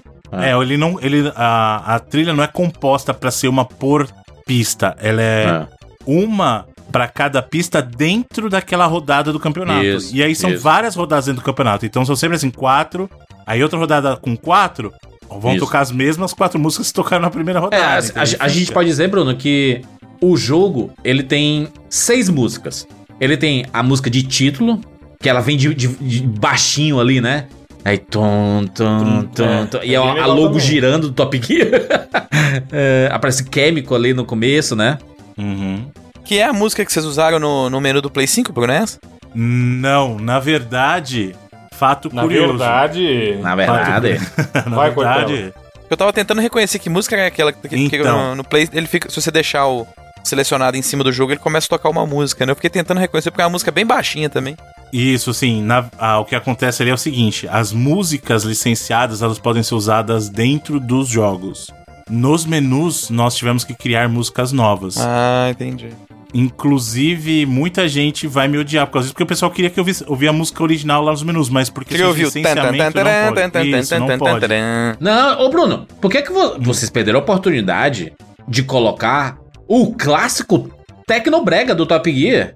A trilha não é composta pra ser uma por pista. Ela é uma pra cada pista dentro daquela rodada do campeonato. Isso, e aí são várias rodadas dentro do campeonato. Então são sempre assim, 4. Aí outra rodada com 4, vão tocar as mesmas 4 músicas que tocaram na primeira rodada. A gente pode dizer, Bruno, que o jogo, ele tem 6 músicas. Ele tem a música de título, que ela vem de baixinho ali, né? Aí, tom. E a logo também girando do Top Gear. Aparece Chemical ali no começo, né? Uhum. Que é a música que vocês usaram no menu do Play 5, Bruno? Não, na verdade, fato curioso. Na verdade. Na verdade. Eu tava tentando reconhecer que música é aquela que então, no Play, ele fica, se você deixar o selecionado em cima do jogo, ele começa a tocar uma música, né? Eu fiquei tentando reconhecer porque é uma música bem baixinha também. Isso, sim. O que acontece ali é o seguinte, as músicas licenciadas, elas podem ser usadas dentro dos jogos. Nos menus, nós tivemos que criar músicas novas. Ah, entendi. Inclusive, muita gente vai me odiar por causa disso, porque o pessoal queria que eu ouvisse a música original lá nos menus, mas porque Queria ouvir o licenciamento não pode. Não, ô Bruno, por que vocês perderam a oportunidade de colocar o clássico Tecnobrega do Top Gear?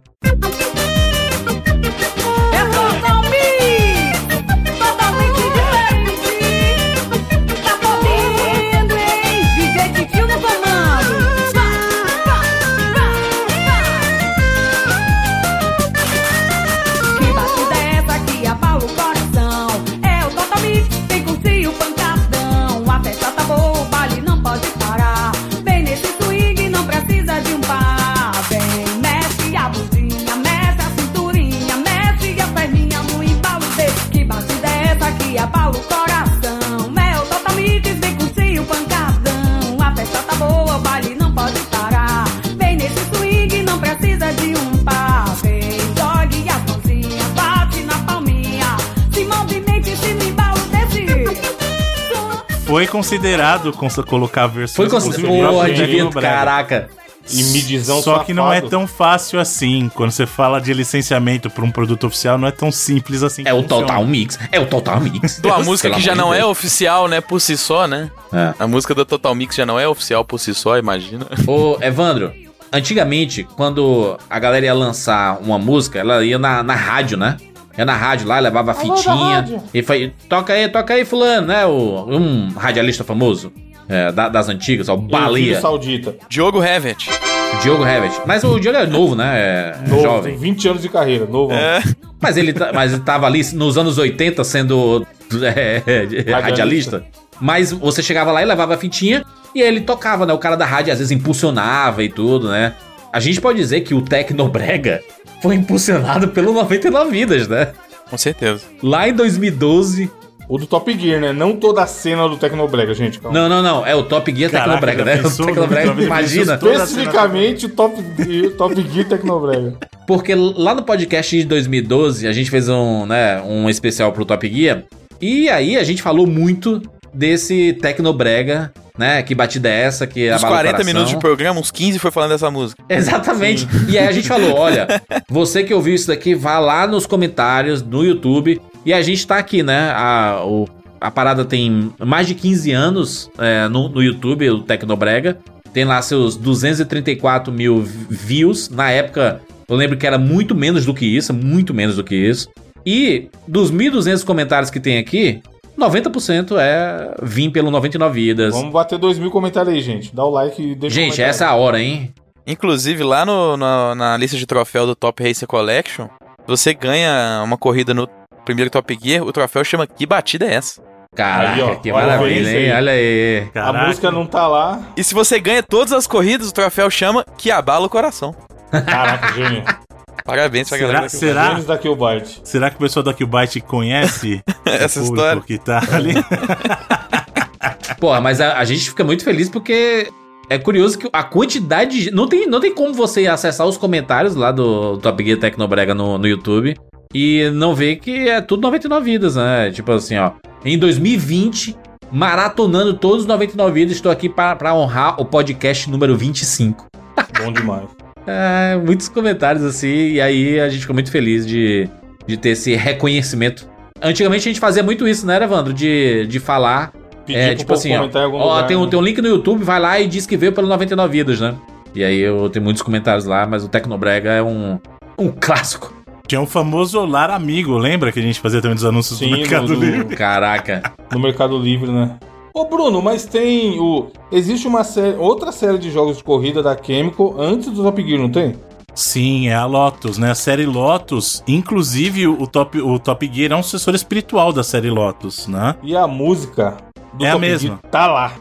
Foi considerado colocar a versão. Foi considerado. Caraca. E midizão Só que não é tão fácil assim. Quando você fala de licenciamento para um produto oficial, não é tão simples assim. É o Total Mix. É o Total Mix. Uma música que já não é oficial, né? Por si só, né? É. A música do Total Mix já não é oficial por si só, imagina. Ô, Evandro, antigamente, quando a galera ia lançar uma música, ela ia na rádio, né? Ia na rádio lá, levava a fitinha. E foi, toca aí, fulano, né? Um radialista famoso das antigas, o Baleia. Saudita. Diogo Hevet. Mas o Diogo é novo, né? Novo, jovem. Tem 20 anos de carreira, novo. É. Mas ele tava ali nos anos 80 sendo radialista. Mas você chegava lá e levava a fitinha e ele tocava, né? O cara da rádio às vezes impulsionava e tudo, né? A gente pode dizer que o Tecnobrega foi impulsionado pelo 99 Vidas, né? Com certeza. Lá em 2012... O do Top Gear, né? Não toda a cena do Tecnobrega, gente. Calma. Não. É o Top Gear Tecnobrega, né? O Tecnobrega, imagina. Especificamente o Top Gear Tecnobrega. Porque lá no podcast de 2012, a gente fez um especial pro Top Gear. E aí a gente falou muito desse Tecnobrega, né? Que batida é essa, que abala o coração. Uns 40 minutos de programa, uns 15 foi falando dessa música. Exatamente. Sim. E aí a gente falou, olha, você que ouviu isso daqui, vá lá nos comentários, no YouTube. E a gente tá aqui, né? A parada tem mais de 15 anos no YouTube, o Tecnobrega. Tem lá seus 234 mil views. Na época, eu lembro que era muito menos do que isso. E dos 1.200 comentários que tem aqui, 90% vim pelo 99 Vidas. Vamos bater 2.000 comentários aí, gente. Dá o like e deixa Gente, essa é a hora, hein? Inclusive, lá na lista de troféu do Top Racer Collection, você ganha uma corrida no primeiro Top Gear, o troféu chama Que Batida é Essa? Caraca, aí, ó, que maravilha, hein? Olha aí. Caraca. A música não tá lá. E se você ganha todas as corridas, o troféu chama Que Abala o Coração. Caraca, gênio. Parabéns pra galera da Killbyte. Será que o pessoal da Killbyte conhece essa história que tá ali? Porra, mas a gente fica muito feliz porque é curioso que a quantidade de... Não tem como você acessar os comentários lá do Top Gear Tecnobrega no YouTube e não ver que é tudo 99 Vidas, né? Tipo assim, ó. Em 2020, maratonando todos os 99 Vidas, estou aqui pra honrar o podcast número 25. Bom demais. Muitos comentários assim, e aí a gente ficou muito feliz de ter esse reconhecimento. Antigamente a gente fazia muito isso, né, Evandro? De falar, tipo assim, ó, tem um link no YouTube, vai lá e diz que veio pelo 99 Vidas, né? E aí eu tenho muitos comentários lá, mas o Tecnobrega é um clássico. Tinha um famoso Lar Amigo, lembra que a gente fazia também dos anúncios do Mercado Livre? Caraca. No Mercado Livre, né? Ô Bruno, mas existe outra série de jogos de corrida da Chemical antes do Top Gear, não tem? Sim, é a Lotus, né? A série Lotus, inclusive o Top Gear é um sucessor espiritual da série Lotus, né? E a música do Top Gear tá lá.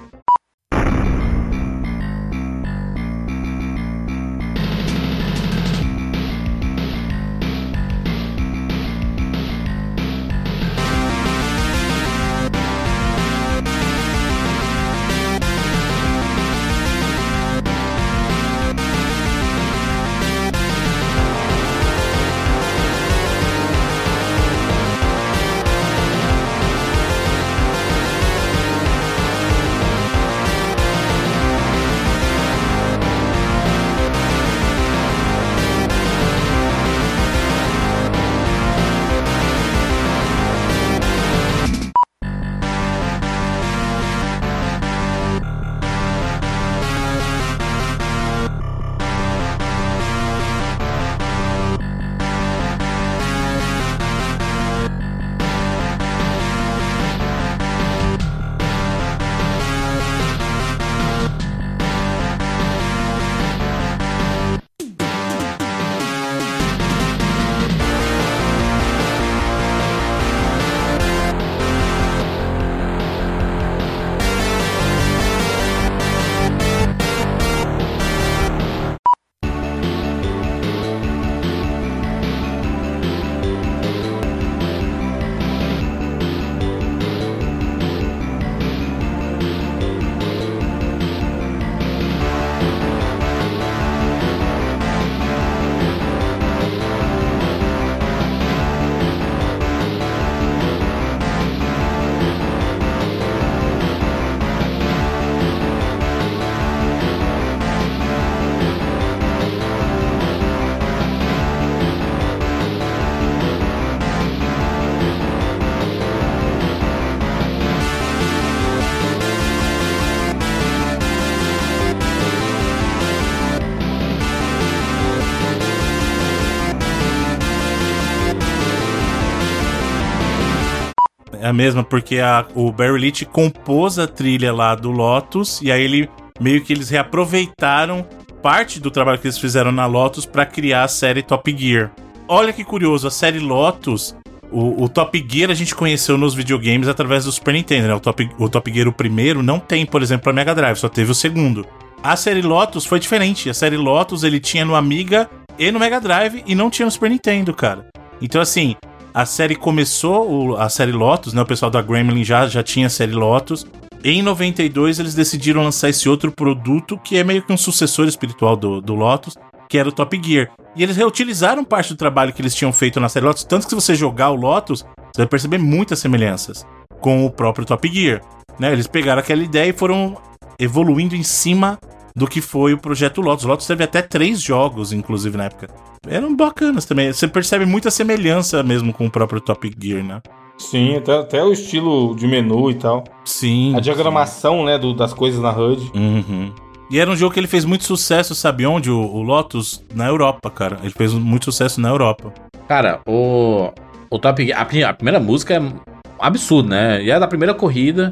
É a mesma, porque o Barry Leitch compôs a trilha lá do Lotus, e aí meio que eles reaproveitaram parte do trabalho que eles fizeram na Lotus pra criar a série Top Gear. Olha que curioso, a série Lotus, o Top Gear a gente conheceu nos videogames através do Super Nintendo, né? O Top Gear, o primeiro, não tem, por exemplo, pra Mega Drive, só teve o segundo. A série Lotus foi diferente, a série Lotus ele tinha no Amiga e no Mega Drive e não tinha no Super Nintendo, cara. Então assim, a série começou, a série Lotus, né? O pessoal da Gremlin já tinha a série Lotus. Em 92 eles decidiram lançar esse outro produto que é meio que um sucessor espiritual do Lotus, que era o Top Gear. E eles reutilizaram parte do trabalho que eles tinham feito na série Lotus, tanto que se você jogar o Lotus, você vai perceber muitas semelhanças com o próprio Top Gear, né? Eles pegaram aquela ideia e foram evoluindo em cima do que foi o projeto Lotus. O Lotus teve até 3 jogos, inclusive, na época. Eram bacanas também. Você percebe muita semelhança mesmo com o próprio Top Gear, né? Sim, até o estilo de menu e tal. Sim. A diagramação, né, das coisas na HUD. Uhum. E era um jogo que ele fez muito sucesso, sabe onde? O Lotus? Na Europa, cara. Ele fez muito sucesso na Europa. Cara, o Top Gear, a primeira música é um absurdo, né? E é da primeira corrida.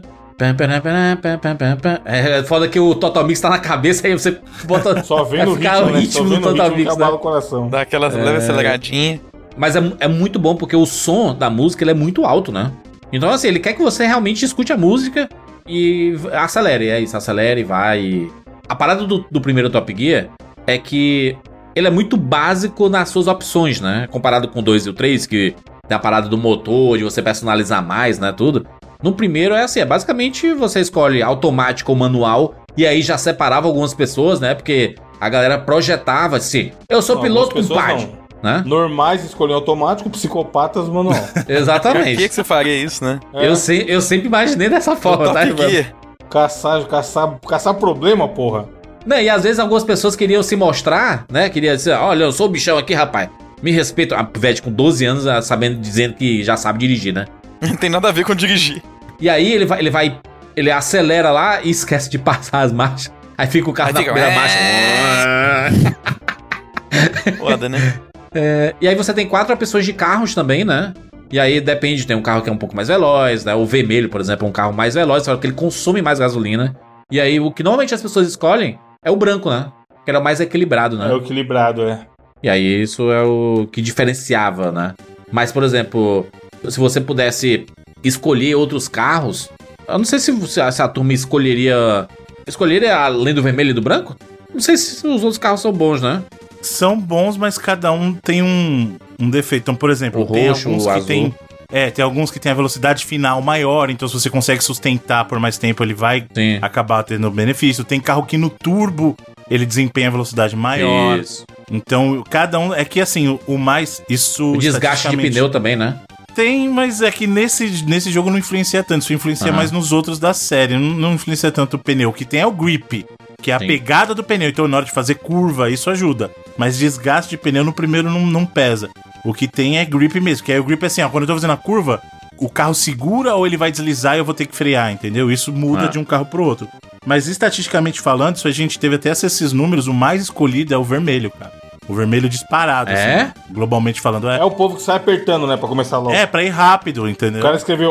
É foda que o Total Mix tá na cabeça, aí você bota. Só vem no ritmo do Total Mix, né? O coração. Dá aquela leve aceleradinha. Mas é muito bom porque o som da música ele é muito alto, né? Então, assim, ele quer que você realmente escute a música e acelere. É isso, acelere e vai. A parada do primeiro Top Gear é que ele é muito básico nas suas opções, né? Comparado com o 2 e o 3, que tem a parada do motor, de você personalizar mais, né? Tudo. No primeiro é assim, basicamente você escolhe automático ou manual, e aí já separava algumas pessoas, né? Porque a galera projetava assim, eu sou piloto com PAD, né? Normais escolhem automático, psicopatas manual. Exatamente. Por que você faria isso, né? Eu sempre imaginei dessa forma, tá, irmão? Caçar problema, porra. Não, e às vezes algumas pessoas queriam se mostrar, né? Queria dizer, olha, eu sou o bichão aqui, rapaz. Me respeita. A velho com 12 anos, dizendo que já sabe dirigir, né? Não tem nada a ver com dirigir. E aí ele acelera lá e esquece de passar as marchas. Aí fica o carro na primeira marcha. Foda, né? E aí você tem 4 pessoas de carros também, né? E aí depende, tem um carro que é um pouco mais veloz, né? O vermelho, por exemplo, é um carro mais veloz, só que ele consome mais gasolina. E aí o que normalmente as pessoas escolhem é o branco, né? Que era o mais equilibrado, né? É o equilibrado, E aí isso é o que diferenciava, né? Mas, por exemplo, se você pudesse escolher outros carros, eu não sei se a turma escolheria além do vermelho e do branco? Não sei se os outros carros são bons, né? São bons, mas cada um tem um defeito. Então, por exemplo, o roxo, o azul. Tem alguns que tem a velocidade final maior, então se você consegue sustentar por mais tempo, ele vai acabar tendo benefício. Tem carro que no turbo ele desempenha a velocidade maior. Isso. Então, cada um... É que assim, o mais... O desgaste de pneu também, né? Tem, mas é que nesse jogo não influencia tanto. Isso influencia mais nos outros da série. Não influencia tanto o pneu. O que tem é o grip, que é a pegada do pneu. Então, na hora de fazer curva, isso ajuda. Mas desgaste de pneu no primeiro não pesa. O que tem é grip mesmo. Que aí o grip é assim, ó, quando eu tô fazendo a curva, o carro segura ou ele vai deslizar e eu vou ter que frear, entendeu? Isso muda de um carro pro outro. Mas estatisticamente falando, isso a gente teve até esses números, o mais escolhido é o vermelho, cara. O vermelho disparado, assim, globalmente falando. É o povo que sai apertando, né, pra começar logo. Pra ir rápido, entendeu? O cara escreveu,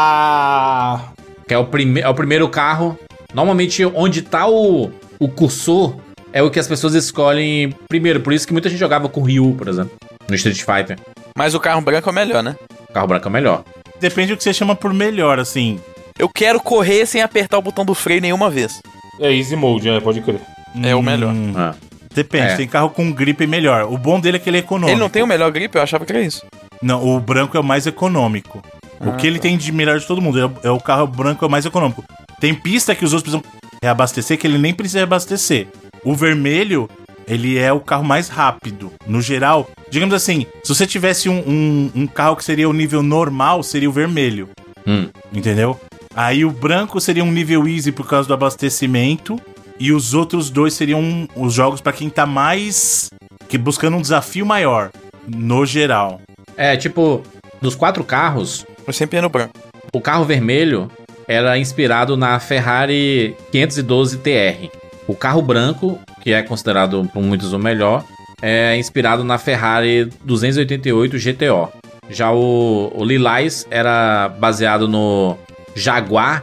que é o primeiro carro. Normalmente, onde tá o cursor, é o que as pessoas escolhem primeiro. Por isso que muita gente jogava com Ryu, por exemplo, no Street Fighter. Mas o carro branco é o melhor, né? O carro branco é o melhor. Depende do que você chama por melhor, assim. Eu quero correr sem apertar o botão do freio nenhuma vez. É easy mode, pode crer. É o melhor. Depende, tem carro com grip melhor. O bom dele é que ele é econômico. Ele não tem o melhor grip? Eu achava que era isso. Não, o branco é o mais econômico. O que ele tem de melhor de todo mundo é o carro branco é o mais econômico. Tem pista que os outros precisam reabastecer que ele nem precisa reabastecer. O vermelho, ele é o carro mais rápido. No geral, digamos assim, se você tivesse um carro que seria o nível normal, seria o vermelho. Entendeu? Aí o branco seria um nível easy por causa do abastecimento. E os outros 2 seriam os jogos pra quem tá mais... buscando um desafio maior, no geral. Tipo, dos 4 carros... Eu sempre ia no branco. O carro vermelho era inspirado na Ferrari 512 TR. O carro branco, que é considerado por muitos o melhor, é inspirado na Ferrari 288 GTO. Já o Lilás era baseado no Jaguar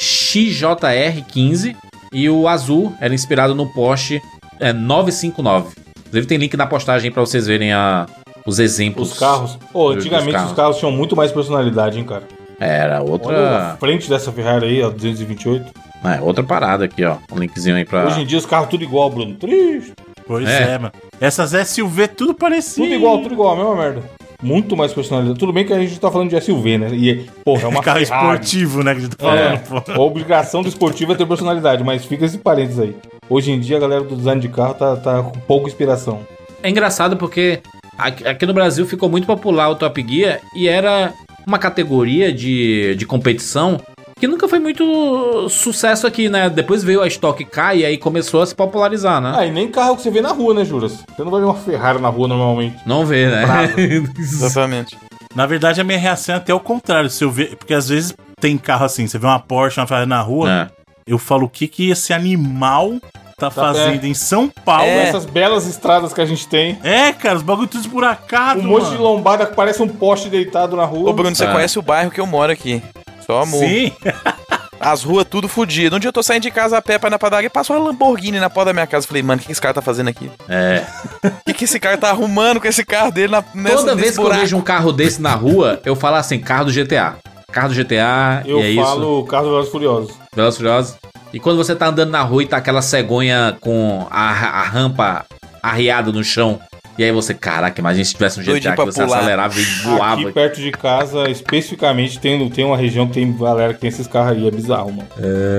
XJR15 e o azul era inspirado no Porsche 959. Inclusive tem link na postagem pra vocês verem os exemplos. Os carros. Antigamente os carros tinham muito mais personalidade, hein, cara. Era outra... Olha a frente dessa Ferrari aí, ó, 228. Outra parada aqui, ó. Um linkzinho aí pra... Hoje em dia os carros tudo igual, Bruno. Triste. Pois é, mano. Essas SUV tudo parecido. Tudo igual, a mesma merda. Muito mais personalidade. Tudo bem que a gente tá falando de SUV, né? E, porra, é uma carro Ferrari. Esportivo, né? Que a gente tá falando, pô. A obrigação do esportivo é ter personalidade, mas fica esse parênteses aí. Hoje em dia a galera do design de carro tá com pouca inspiração. É engraçado porque aqui no Brasil ficou muito popular o Top Gear e era uma categoria de competição que nunca foi muito sucesso aqui, né? Depois veio a Stock Car e aí começou a se popularizar, né? E nem carro que você vê na rua, né, Juras? Você não vai ver uma Ferrari na rua normalmente. Não vê, né? Exatamente. Na verdade, a minha reação é até o contrário. Se eu ver, porque às vezes tem carro assim, você vê uma Porsche, uma Ferrari na rua, eu falo, o que esse animal tá fazendo em São Paulo? Essas belas estradas que a gente tem. Cara, os bagulho tudo esburacado, monte de lombada que parece um poste deitado na rua. Ô, Bruno, você conhece o bairro que eu moro aqui? Só amor. Sim. As ruas tudo fodidas. Um dia eu tô saindo de casa a pé pra ir na padaria e passou uma Lamborghini na porta da minha casa. Falei, mano, o que esse cara tá fazendo aqui? O que esse cara tá arrumando com esse carro dele Toda vez que eu vejo um carro desse na rua, eu falo assim, carro do GTA. Carro do GTA, eu e é falo isso. carro do Velozes e Furiosos. Velozes e Furiosos. E quando você tá andando na rua e tá aquela cegonha com a rampa arriada no chão, e aí você, caraca, imagina se tivesse um GTA que você acelerava e voava. Aqui perto de casa, especificamente, tem uma região que tem galera que tem esses carros aí, é bizarro, mano.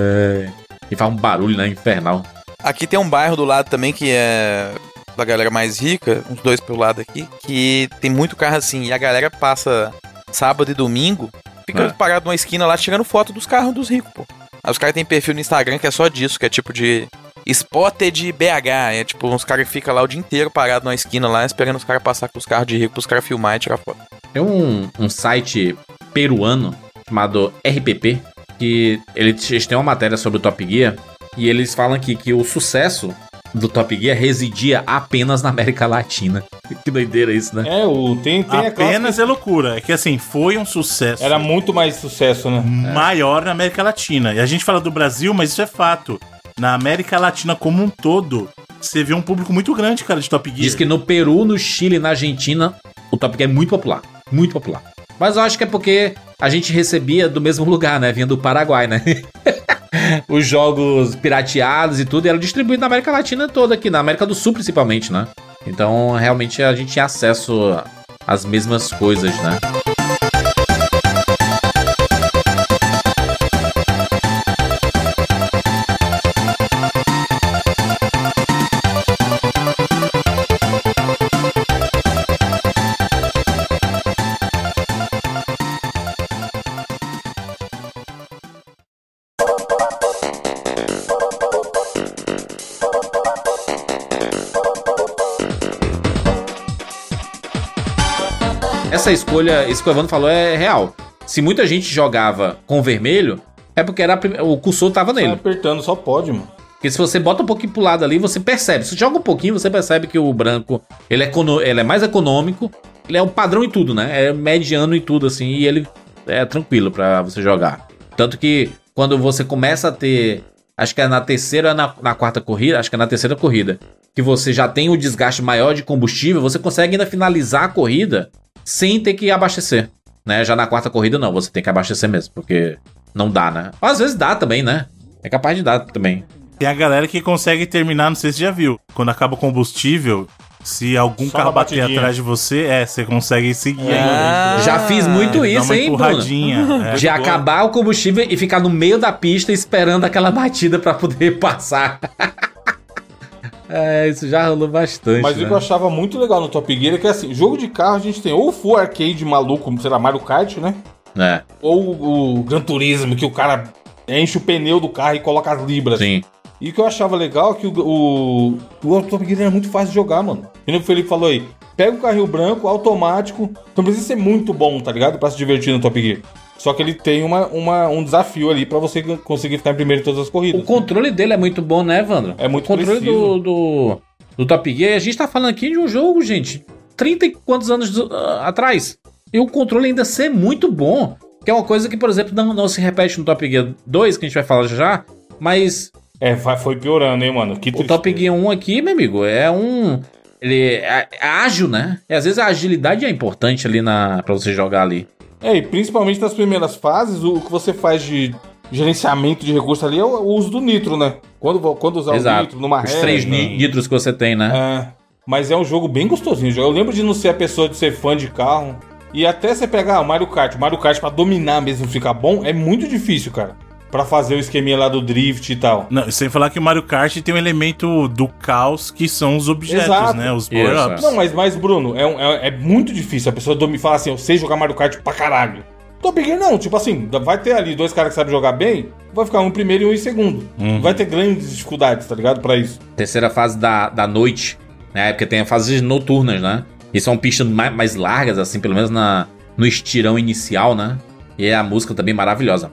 E faz um barulho, né, infernal. Aqui tem um bairro do lado também que é da galera mais rica, uns dois pro lado aqui, que tem muito carro assim, e a galera passa sábado e domingo, fica parado numa esquina lá tirando foto dos carros dos ricos, pô. Aí os caras têm perfil no Instagram que é só disso, que é tipo de Spotted BH. É tipo uns caras que ficam lá o dia inteiro parado na esquina lá, esperando os caras passar com os carros de rico pros caras filmar e tirar foto. Tem um site peruano chamado RPP, que eles têm uma matéria sobre o Top Gear, e eles falam aqui que o sucesso do Top Gear residia apenas na América Latina. Que doideira isso, né? Tem apenas é loucura. É que assim, foi um sucesso. Era muito mais sucesso, né? Maior na América Latina. E a gente fala do Brasil, mas isso é fato. Na América Latina como um todo, você vê um público muito grande, cara, de Top Gear. Diz que no Peru, no Chile e na Argentina, o Top Gear é muito popular. Muito popular. Mas eu acho que é porque a gente recebia do mesmo lugar, né? Vinha do Paraguai, né? Os jogos pirateados e tudo, e era distribuído na América Latina toda aqui, na América do Sul principalmente, né? Então, realmente, a gente tinha acesso às mesmas coisas, né? Essa escolha, isso que o Evandro falou é real. Se muita gente jogava com vermelho, é porque o cursor tava nele. Só apertando, só pode, mano. Porque se você bota um pouquinho pro lado ali, você percebe. Se joga um pouquinho, você percebe que o branco, ele é mais econômico, ele é um padrão em tudo, né? É mediano em tudo, assim, e ele é tranquilo pra você jogar. Tanto que quando você começa a ter, acho que é na terceira, na quarta corrida, acho que é na terceira corrida, que você já tem o desgaste maior de combustível, você consegue ainda finalizar a corrida sem ter que abastecer, né? Já na quarta corrida não, você tem que abastecer mesmo, porque não dá, né? Às vezes dá também, né? É capaz de dar também. Tem a galera que consegue terminar, não sei se você já viu, quando acaba o combustível, se algum carro bater atrás de você, você consegue seguir ainda. Já fiz muito isso, hein, Bruno? De acabar o combustível e ficar no meio da pista esperando aquela batida pra poder passar. Isso já rolou bastante. Mas o que eu achava muito legal no Top Gear é que, assim, jogo de carro a gente tem ou o Full Arcade maluco, sei lá, Mario Kart, né? Ou o Gran Turismo, que o cara enche o pneu do carro e coloca as libras. Sim. E o que eu achava legal é que o Top Gear era muito fácil de jogar, mano. E o Felipe falou aí, pega o carrinho branco, automático, não precisa ser muito bom, tá ligado? Pra se divertir no Top Gear. Só que ele tem um desafio ali pra você conseguir ficar em primeiro em todas as corridas. O controle dele é muito bom, né, Evandro? É muito preciso. O controle do Top Gear, a gente tá falando aqui de um jogo, gente, 30 e quantos anos atrás. e o controle ainda ser muito bom. Que é uma coisa que, por exemplo, não se repete no Top Gear 2, que a gente vai falar já, mas... foi piorando, hein, mano? O Top Gear 1 aqui, meu amigo, ele é ágil, né? E às vezes a agilidade é importante ali pra você jogar ali. E principalmente nas primeiras fases, o que você faz de gerenciamento de recursos ali é o uso do nitro, né? Quando usar o nitro numa reta... Os 3 nitros que você tem, né? Mas é um jogo bem gostosinho. Eu lembro de não ser a pessoa de ser fã de carro. E até você pegar o Mario Kart pra dominar mesmo, ficar bom, é muito difícil, cara. Pra fazer o esqueminha lá do drift e tal. Não, sem falar que o Mario Kart tem um elemento do caos que são os objetos, Exato. né? Os power-ups. Não, mas Bruno, é muito difícil a pessoa falar assim, eu sei jogar Mario Kart pra caralho. Top Gear não, tipo assim, vai ter ali 2 caras que sabem jogar bem, vai ficar um em primeiro e um em segundo. Vai ter grandes dificuldades, tá ligado? Pra isso. Terceira fase da noite, né? Porque tem a fase noturnas, né? E são pistas mais largas, assim, pelo menos no estirão inicial, né? E a música também maravilhosa.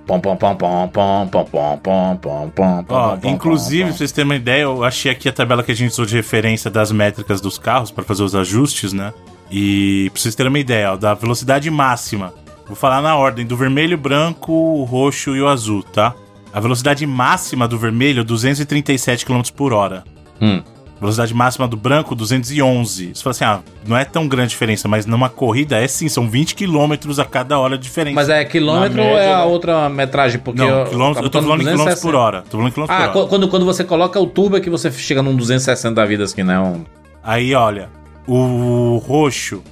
Inclusive, pra vocês terem uma ideia, eu achei aqui a tabela que a gente usou de referência das métricas dos carros pra fazer os ajustes, né? E pra vocês terem uma ideia, ó, da velocidade máxima. Vou falar na ordem, do vermelho, branco, o roxo e o azul, tá? A velocidade máxima do vermelho, 237 km por hora. Velocidade máxima do branco, 211. Você fala assim, não é tão grande diferença, mas numa corrida sim, são 20 km a cada hora de diferença. Mas é quilômetro ou é a outra metragem? Porque não, eu tô falando de quilômetros por hora. Quando você coloca o turbo é que você chega num 260 da vida, assim, né? Aí, olha, o roxo,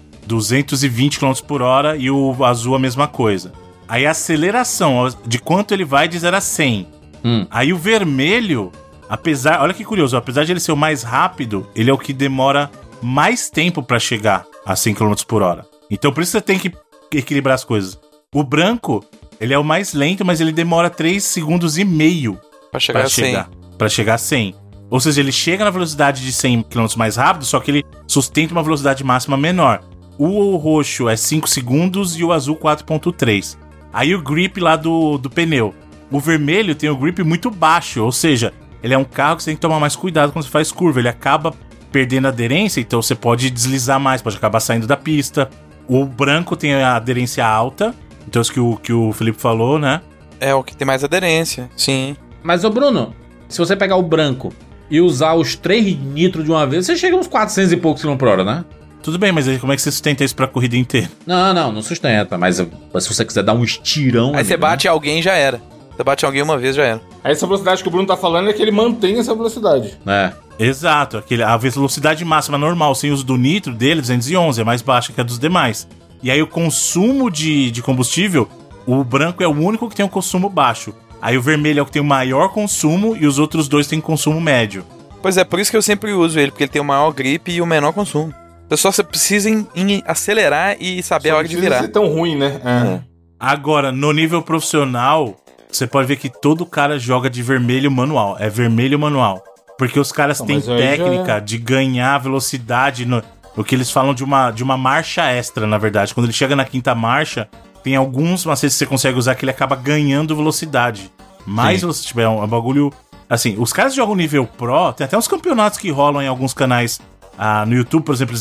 220 km por hora e o azul a mesma coisa. Aí a aceleração, de quanto ele vai de 0 a 100. Aí o vermelho... olha que curioso, apesar de ele ser o mais rápido, ele é o que demora mais tempo pra chegar a 100 km por hora. Então por isso você tem que equilibrar as coisas. O branco, ele é o mais lento, mas ele demora 3 segundos e meio pra chegar a 100. Ou seja, ele chega na velocidade de 100 km mais rápido, só que ele sustenta uma velocidade máxima menor. O roxo é 5 segundos e o azul 4.3. Aí o grip lá do pneu. O vermelho tem o grip muito baixo, ou seja... Ele é um carro que você tem que tomar mais cuidado quando você faz curva. Ele acaba perdendo aderência, então você pode deslizar mais, pode acabar saindo da pista. O branco tem a aderência alta, então isso que o Felipe falou, né? É o que tem mais aderência, sim. Mas, ô Bruno, se você pegar o branco e usar os 3 nitros de uma vez, você chega uns 400 e poucos km por hora, né? Tudo bem, mas aí como é que você sustenta isso pra corrida inteira? Não sustenta, mas se você quiser dar um estirão... Aí você bate alguém, já era. Você bate alguém uma vez, já era. Essa velocidade que o Bruno tá falando é que ele mantém essa velocidade. Exato. A velocidade máxima normal, sem uso do nitro dele, 211, é mais baixa que a dos demais. E aí o consumo de combustível, o branco é o único que tem um consumo baixo. Aí o vermelho é o que tem o maior consumo e os outros 2 têm consumo médio. Pois é, por isso que eu sempre uso ele, porque ele tem o maior grip e o menor consumo. Só você precisa acelerar e saber a hora de virar. Não ser tão ruim, né? Agora, no nível profissional... Você pode ver que todo cara joga de vermelho manual. É vermelho manual. Porque os caras têm técnica de ganhar velocidade no que eles falam de uma marcha extra, na verdade. Quando ele chega na 5ª marcha, tem alguns macetes que você consegue usar que ele acaba ganhando velocidade. Mas se tiver um bagulho... Assim, os caras jogam nível pro. Tem até uns campeonatos que rolam em alguns canais no YouTube, por exemplo,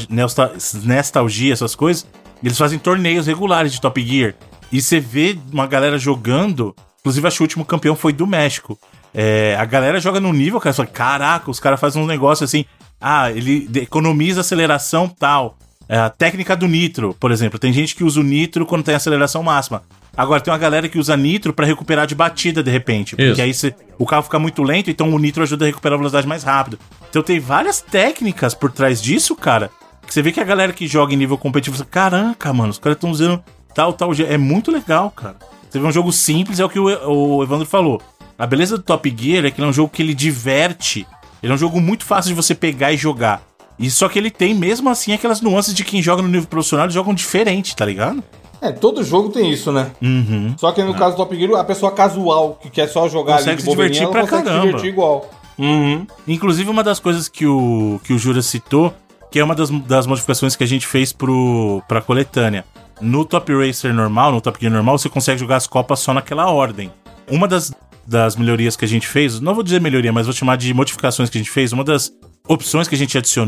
Nestalgia, essas coisas. Eles fazem torneios regulares de Top Gear. E você vê uma galera jogando... Inclusive, acho que o último campeão foi do México. A galera joga num nível, cara, você fala, caraca, os caras fazem um negócio assim... ele economiza aceleração tal. A técnica do nitro, por exemplo. Tem gente que usa o nitro quando tem aceleração máxima. Agora, tem uma galera que usa nitro pra recuperar de batida, de repente. Porque aí o carro fica muito lento, então o nitro ajuda a recuperar a velocidade mais rápido. Então tem várias técnicas por trás disso, cara. Que você vê que a galera que joga em nível competitivo... Fala, caraca, mano, os caras estão usando... Tal, é muito legal, cara. Você vê um jogo simples, é o que o Evandro falou. A beleza do Top Gear é que ele é um jogo que ele diverte. Ele é um jogo muito fácil de você pegar e jogar. E só que ele tem, mesmo assim, aquelas nuances de quem joga no nível profissional, eles jogam diferente, tá ligado? Todo jogo tem isso, né? Só que no caso do Top Gear, a pessoa casual, que quer só jogar consegue ali de se divertir pra consegue caramba. se divertir igual. Inclusive, uma das coisas que o Jura citou, que é uma das modificações que a gente fez pra coletânea. No Top Racer normal, no Top Gear normal, você consegue jogar as copas só naquela ordem. Uma das melhorias que a gente fez, não vou dizer melhoria, mas vou chamar de modificações que a gente fez, uma das opções que a gente adicionou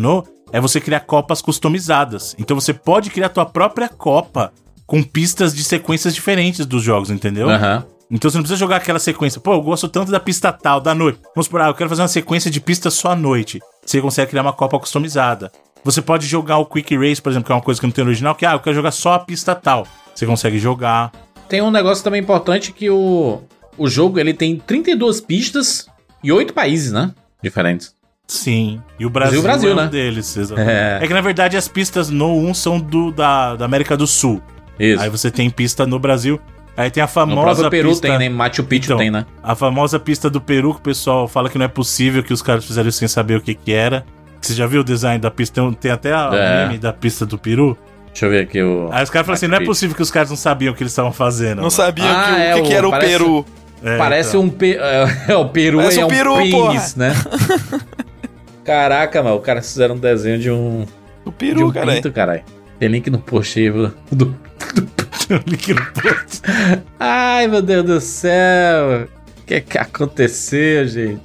é você criar copas customizadas. Então você pode criar a tua própria copa com pistas de sequências diferentes dos jogos, entendeu? Então você não precisa jogar aquela sequência. Pô, eu gosto tanto da pista tal, da noite. Vamos supor, eu quero fazer uma sequência de pistas só à noite. Você consegue criar uma copa customizada. Você pode jogar o Quick Race, por exemplo, que é uma coisa que não tem no original, que eu quero jogar só a pista tal. Você consegue jogar. Tem um negócio também importante que o jogo, ele tem 32 pistas e 8 países, né? Diferentes. Sim. E o Brasil é um deles. Exatamente. É que, na verdade, as pistas no 1 são da América do Sul. Isso. Aí você tem pista no Brasil. Aí tem a famosa no próprio Peru pista... tem, né? Machu Picchu então, tem, né? A famosa pista do Peru, que o pessoal fala que não é possível, que os caras fizeram sem saber o que era. Você já viu o design da pista? Tem até a meme da pista do Peru. Deixa eu ver aqui o... Aí os caras falam assim, não é possível que os caras não sabiam o que eles estavam fazendo. Não sabiam o que era o Peru. Parece então. O Peru parece é um peru, pênis, né? Caraca, mano, os caras fizeram um desenho de um... O Peru, caralho. Tem link no post aí do link no post. Ai, meu Deus do céu. O que aconteceu, gente?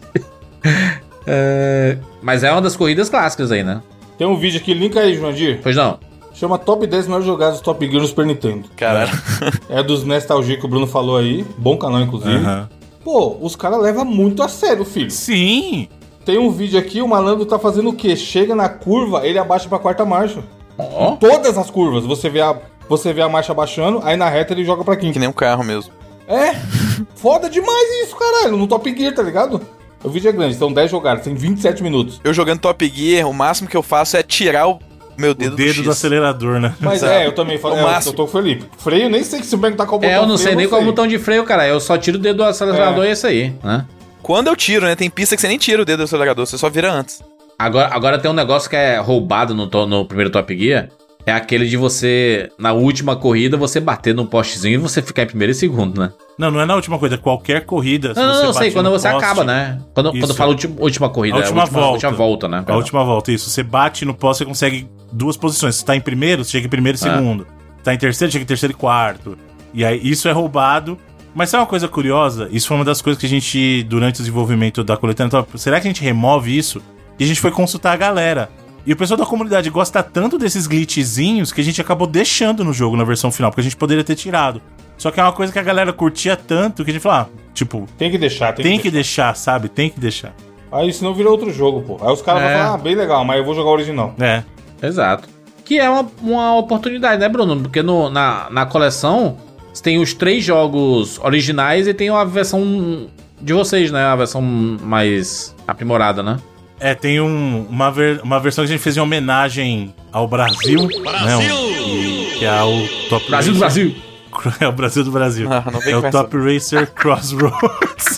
Mas é uma das corridas clássicas aí, né? Tem um vídeo aqui, link aí, Jurandir. Pois não. Chama Top 10 melhores jogados do Top Gear no Super Nintendo. Caralho. É dos Nostalgia que o Bruno falou aí. Bom canal, inclusive. Pô, os caras levam muito a sério, filho. Sim. Tem um vídeo aqui, o malandro tá fazendo o quê? Chega na curva, ele abaixa pra quarta marcha. Em todas as curvas, você vê a marcha abaixando, aí na reta ele joga pra quinta. Que nem um carro mesmo. É, foda demais isso, caralho, no Top Gear, tá ligado? O vídeo é grande, são 10 jogadas, tem 27 minutos. Eu jogando Top Gear, o máximo que eu faço é tirar o meu dedo do acelerador, né? Mas eu também falo, eu tô com o Felipe. Freio, nem sei se o Bento tá com o botão. Eu não sei nem qual é o botão de freio, cara, eu só tiro o dedo do acelerador e é isso aí, né? Quando eu tiro, né, tem pista que você nem tira o dedo do acelerador, você só vira antes. Agora tem um negócio que é roubado no primeiro Top Gear. É aquele de você, na última corrida, você bater no postezinho e você ficar em primeiro e segundo, né? Não é na última corrida. Qualquer corrida. Não sei. Quando você acaba, né? Quando fala última corrida. A última volta, né? A última volta, isso. Você bate no poste, você consegue 2 posições. Se tá em primeiro, você chega em primeiro e segundo. Se tá em terceiro, chega em terceiro e quarto. E aí, isso é roubado. Mas sabe uma coisa curiosa? Isso foi uma das coisas que a gente, durante o desenvolvimento da coletânea, será que a gente remove isso? E a gente foi consultar a galera. E o pessoal da comunidade gosta tanto desses glitchzinhos que a gente acabou deixando no jogo na versão final, porque a gente poderia ter tirado. Só que é uma coisa que a galera curtia tanto que a gente falou, tem que deixar, tem que deixar, sabe? Tem que deixar. Aí senão vira outro jogo, pô. Aí os caras vão falar, bem legal, mas eu vou jogar o original. Exato. Que é uma oportunidade, né, Bruno? Porque na coleção você tem os 3 jogos originais e tem a versão de vocês, né? A versão mais aprimorada, né? Tem uma versão que a gente fez em homenagem ao Brasil. Brasil! Né, que é o Top Brasil Racer. do Brasil! É o Brasil do Brasil. É o Top Racer Crossroads.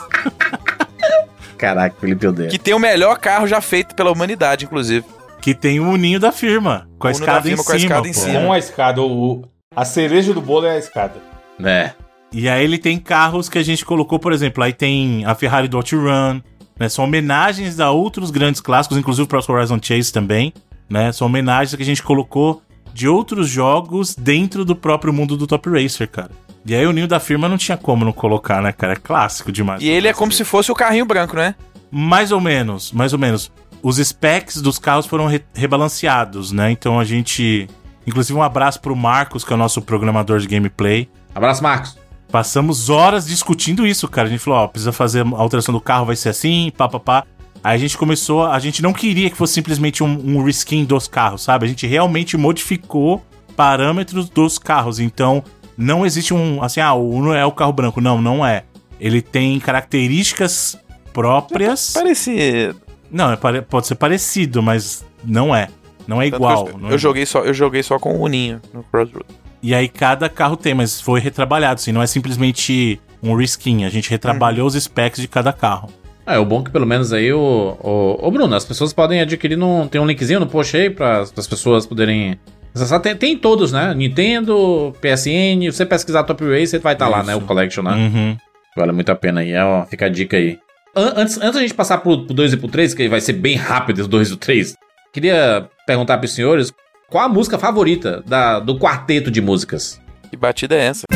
Caraca, Felipe odeia. Que tem o melhor carro já feito pela humanidade, inclusive. Que tem o uninho da firma. Com a escada em cima. Com a escada. A cereja do bolo é a escada. E aí ele tem carros que a gente colocou, por exemplo, aí tem a Ferrari do OutRun. Né, são homenagens a outros grandes clássicos, inclusive o Forza Horizon Chase também, né? São homenagens que a gente colocou de outros jogos dentro do próprio mundo do Top Racer, cara. E aí o ninho da firma não tinha como não colocar, né, cara? É clássico demais. E ele é como se fosse o carrinho branco, né? Mais ou menos. Os specs dos carros foram rebalanceados, né? Então a gente... Inclusive um abraço pro Marcos, que é o nosso programador de gameplay. Abraço, Marcos. Passamos horas discutindo isso, cara. A gente falou, precisa fazer a alteração do carro, vai ser assim, pá. Aí a gente começou, a gente não queria que fosse simplesmente um reskin dos carros, sabe? A gente realmente modificou parâmetros dos carros. Então, não existe o Uno é o carro branco. Não é. Ele tem características próprias. Parecido. Não, pode ser parecido, mas não é. Não é igual. Eu joguei só com o Uninho no Crossroads. E aí cada carro tem, mas foi retrabalhado, assim, não é simplesmente um reskin, a gente retrabalhou os specs de cada carro. O bom que pelo menos aí o Bruno, as pessoas podem adquirir, tem um linkzinho no post aí para as pessoas poderem acessar, tem todos, né, Nintendo, PSN, você pesquisar Top Racer, vai estar lá, né, o Collection, né, Vale muito a pena aí, fica a dica aí. Antes a gente passar pro 2 e pro 3, que vai ser bem rápido os 2 e o 3, queria perguntar pros senhores, qual a música favorita do quarteto de músicas? Que batida é essa?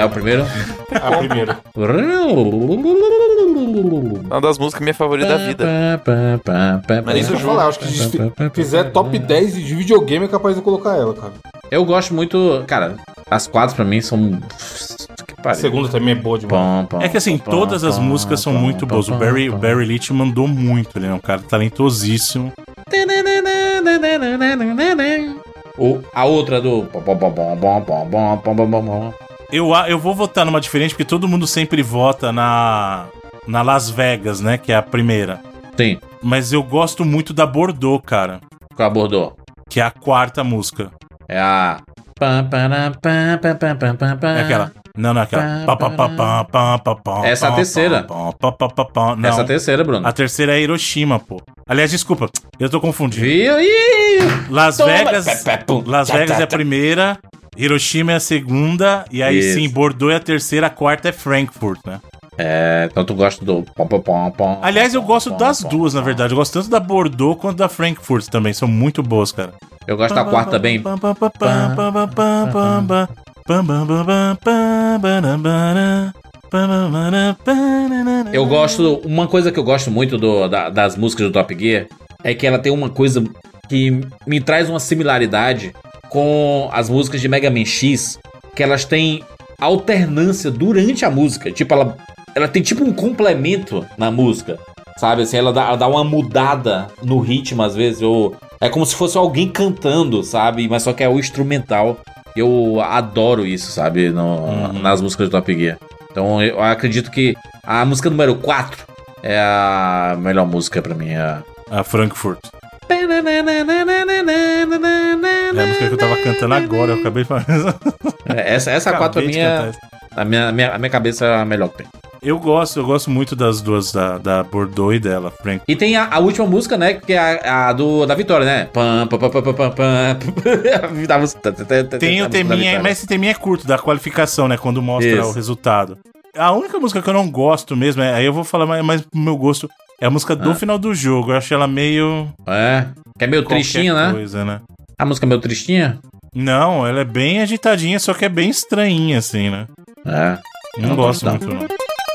o primeiro? A primeira. Uma das músicas minha favorita da vida. Mas isso eu vou falar, acho que se fizer top 10 de videogame é capaz de colocar ela, cara. Eu gosto muito, cara, as 4 pra mim são... A segunda também é boa demais. É que assim, todas as músicas são muito boas. O Barry Leach mandou muito, ele é um cara talentosíssimo. A outra do... Eu vou votar numa diferente, porque todo mundo sempre vota na Las Vegas, né, que é a primeira. Sim. Mas eu gosto muito da Bordeaux, cara. Qual a Bordeaux? Que é a quarta música. É a... É aquela... Não, é aquela... Essa é a terceira. Não. Essa é a terceira, Bruno. A terceira é Hiroshima, pô. Aliás, desculpa, eu tô confundindo. Viu? Las Vegas é a primeira, Hiroshima é a segunda, e aí sim, Bordeaux é a terceira, a quarta é Frankfurt, né? É, então tu gosta do... Aliás, eu gosto das duas, na verdade. Eu gosto tanto da Bordeaux quanto da Frankfurt também. São muito boas, cara. Eu gosto da quarta também. Eu gosto... Uma coisa que eu gosto muito das músicas do Top Gear é que ela tem uma coisa que me traz uma similaridade com as músicas de Mega Man X, que elas têm alternância durante a música. Tipo, ela tem tipo um complemento na música, sabe? Assim, ela dá uma mudada no ritmo às vezes, ou é como se fosse alguém cantando, sabe? Mas só que é o instrumental. Eu adoro isso, sabe? Nas músicas do Top Gear. Então eu acredito que a música número 4 é a melhor música pra mim. A Frankfurt. É a música que eu tava cantando agora, eu acabei de falar. Essa 4 pra mim é... A minha cabeça é a melhor que tem. Eu gosto muito das duas, da Bordeaux e dela, Frank. E tem a última música, né? Que é a da Vitória, né? Tem o teminha, mas esse teminha é curto, da qualificação, né? Quando mostra o resultado. A única música que eu não gosto mesmo, aí eu vou falar mais pro meu gosto, é a música do final do jogo. Eu acho ela meio... que é meio tristinha, né? Coisa, né? A música é meio tristinha? Não, ela é bem agitadinha, só que é bem estranhinha, assim, né? Não gosto muito, não.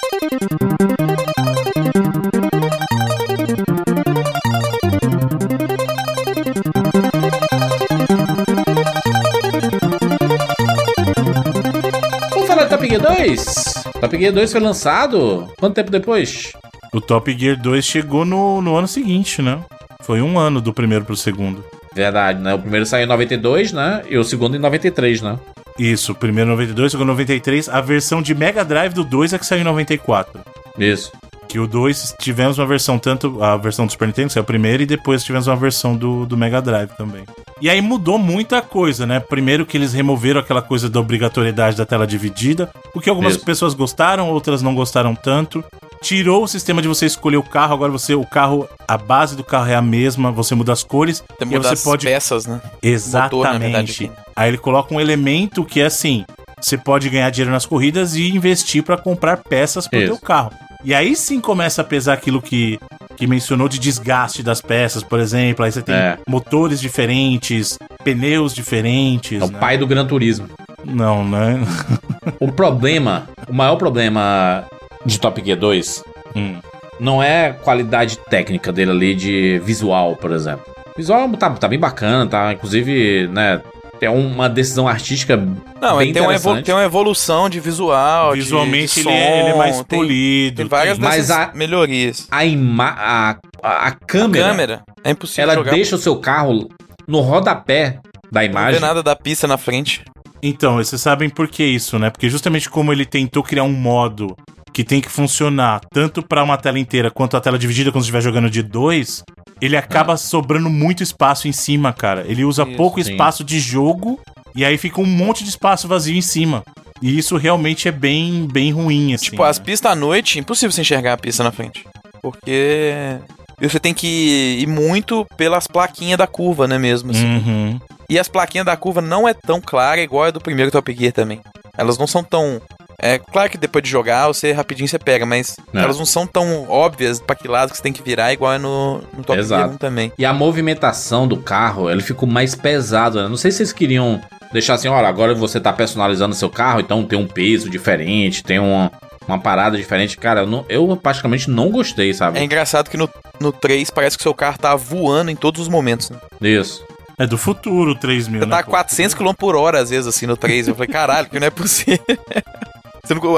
Vamos falar do Top Gear 2? Top Gear 2 foi lançado? Quanto tempo depois? O Top Gear 2 chegou no ano seguinte, né? Foi 1 ano do primeiro pro segundo. Verdade, né? O primeiro saiu em 92, né? E o segundo em 93, né? Isso, o primeiro em 92, o segundo em 93. A versão de Mega Drive do 2 é que saiu em 94. Isso. Que o 2 tivemos uma versão, tanto a versão do Super Nintendo, que saiu primeiro, e depois tivemos uma versão do Mega Drive também. E aí mudou muita coisa, né? Primeiro que eles removeram aquela coisa da obrigatoriedade da tela dividida, o que algumas pessoas gostaram, outras não gostaram tanto. Tirou o sistema de você escolher o carro, agora a base do carro é a mesma, você muda as cores. Você muda as peças, né? Exatamente. Motor, na verdade, aí ele coloca um elemento que é assim, você pode ganhar dinheiro nas corridas e investir para comprar peças pro teu carro. E aí sim começa a pesar aquilo que mencionou de desgaste das peças, por exemplo. Aí você tem motores diferentes, pneus diferentes. É o pai do Gran Turismo. Não, né? O maior problema de Top Gear 2 não é a qualidade técnica dele ali de visual, por exemplo. O visual tá bem bacana, tá? Inclusive, né? É uma decisão artística bem interessante. Tem uma evolução de visual, visualmente de som, ele é mais polido. Tem várias melhorias. A câmera é impossível ela jogar. Deixa o seu carro no rodapé da imagem. Não vê nada da pista na frente. Então, vocês sabem por que isso, né? Porque justamente como ele tentou criar um modo que tem que funcionar tanto para uma tela inteira quanto a tela dividida quando você estiver jogando de 2, ele acaba sobrando muito espaço em cima, cara. Ele usa pouco espaço de jogo e aí fica um monte de espaço vazio em cima. E isso realmente é bem, bem ruim, assim. Tipo, as pistas à noite, impossível você enxergar a pista na frente. Porque você tem que ir muito pelas plaquinhas da curva, né, mesmo? Assim. E as plaquinhas da curva não é tão clara igual a do primeiro Top Gear também. Elas não são tão... É claro que depois de jogar, você rapidinho você pega, mas elas não são tão óbvias pra que lado que você tem que virar, igual é no Top Gear 1 também. E a movimentação do carro, ele ficou mais pesado, né? Não sei se vocês queriam deixar assim, olha, agora você tá personalizando seu carro, então tem um peso diferente, tem uma parada diferente. Cara, eu praticamente não gostei, sabe? É engraçado que no 3 parece que o seu carro tá voando em todos os momentos, né? Isso. É do futuro, 3.000, Você tá a 400 km por hora, às vezes, assim, no 3. Eu falei, caralho, que não é possível. Você não,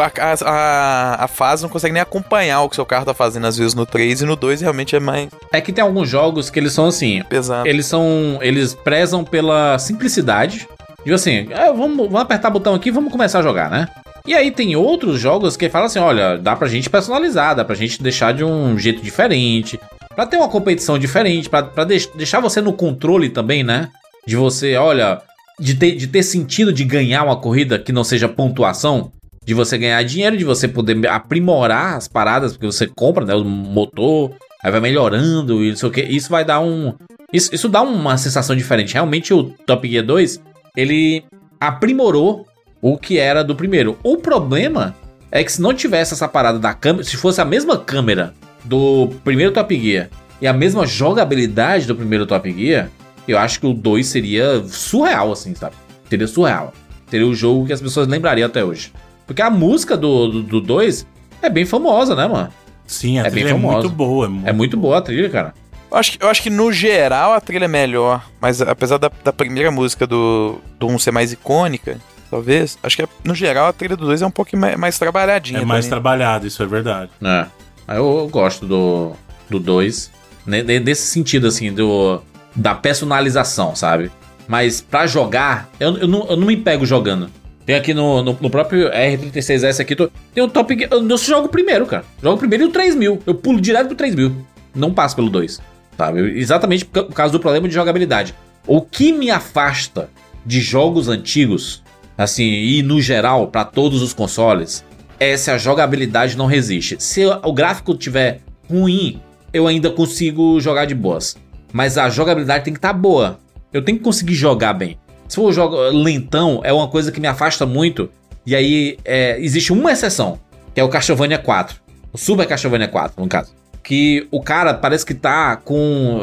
a fase não consegue nem acompanhar o que seu carro tá fazendo, às vezes, no 3, e no 2 realmente é mais... É que tem alguns jogos que eles são assim... pesado. Eles prezam pela simplicidade. Tipo assim, vamos apertar o botão aqui e vamos começar a jogar, né? E aí tem outros jogos que falam assim, olha, dá pra gente personalizar, dá pra gente deixar de um jeito diferente, pra ter uma competição diferente, pra deixar você no controle também, né? De você, olha, de ter sentido de ganhar uma corrida que não seja pontuação, de você ganhar dinheiro, de você poder aprimorar as paradas, porque você compra, né, o motor, aí vai melhorando e não sei o que. Isso vai dar Isso dá uma sensação diferente. Realmente o Top Gear 2, ele aprimorou o que era do primeiro. O problema é que se não tivesse essa parada da câmera, se fosse a mesma câmera do primeiro Top Gear e a mesma jogabilidade do primeiro Top Gear, eu acho que o 2 seria surreal, assim, sabe? Seria surreal. Seria o jogo que as pessoas lembrariam até hoje. Porque a música do 2 é bem famosa, né, mano? Sim, a trilha é muito boa. É muito boa a trilha, cara. Eu acho que no geral a trilha é melhor, mas apesar da primeira música do 1 ser mais icônica, talvez, acho que no geral a trilha do 2 é um pouco mais trabalhadinha. É mais trabalhado, isso é verdade. É. Eu gosto do 2, nesse sentido, assim, da personalização, sabe? Mas pra jogar, eu não me pego jogando. Tem aqui no próprio R36S aqui, tem o Top Gear. Eu jogo primeiro, cara. Jogo primeiro e o 3000. Eu pulo direto pro 3000. Não passo pelo 2, sabe? Exatamente por causa do problema de jogabilidade. O que me afasta de jogos antigos, assim, e no geral, pra todos os consoles, é se a jogabilidade não resiste. Se o gráfico tiver ruim, eu ainda consigo jogar de boas. Mas a jogabilidade tem que estar boa. Eu tenho que conseguir jogar bem. Se for jogo lentão, é uma coisa que me afasta muito. E aí, existe uma exceção, que é o Castlevania 4. O Super Castlevania 4, no caso. Que o cara parece que tá com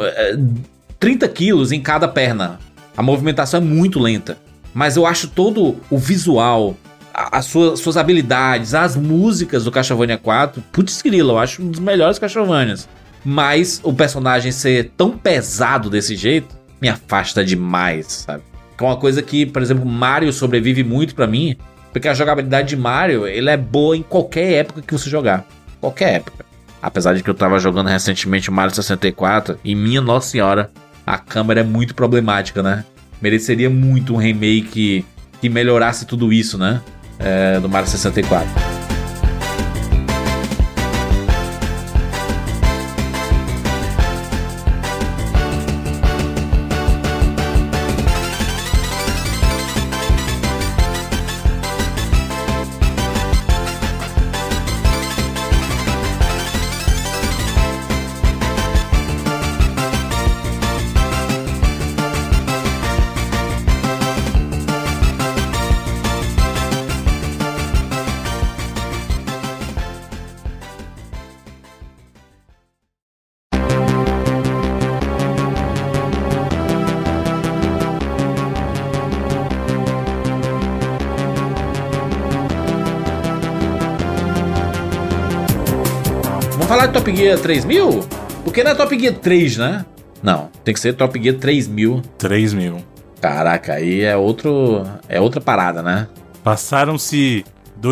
30 quilos em cada perna. A movimentação é muito lenta. Mas eu acho todo o visual, as suas habilidades, as músicas do Castlevania 4, putz grila, eu acho um dos melhores Castlevanias. Mas o personagem ser tão pesado desse jeito me afasta demais, sabe? Que é uma coisa que, por exemplo, Mario sobrevive muito pra mim, porque a jogabilidade de Mario, ele é boa em qualquer época que você jogar. Qualquer época. Apesar de que eu tava jogando recentemente o Mario 64, e minha nossa senhora, a câmera é muito problemática, né? Mereceria muito um remake que melhorasse tudo isso, né? Do Mario 64. Falar de Top Gear 3000? Porque não é Top Gear 3, né? Não, tem que ser Top Gear 3000. 3000. Caraca, aí é outra parada, né? Passaram-se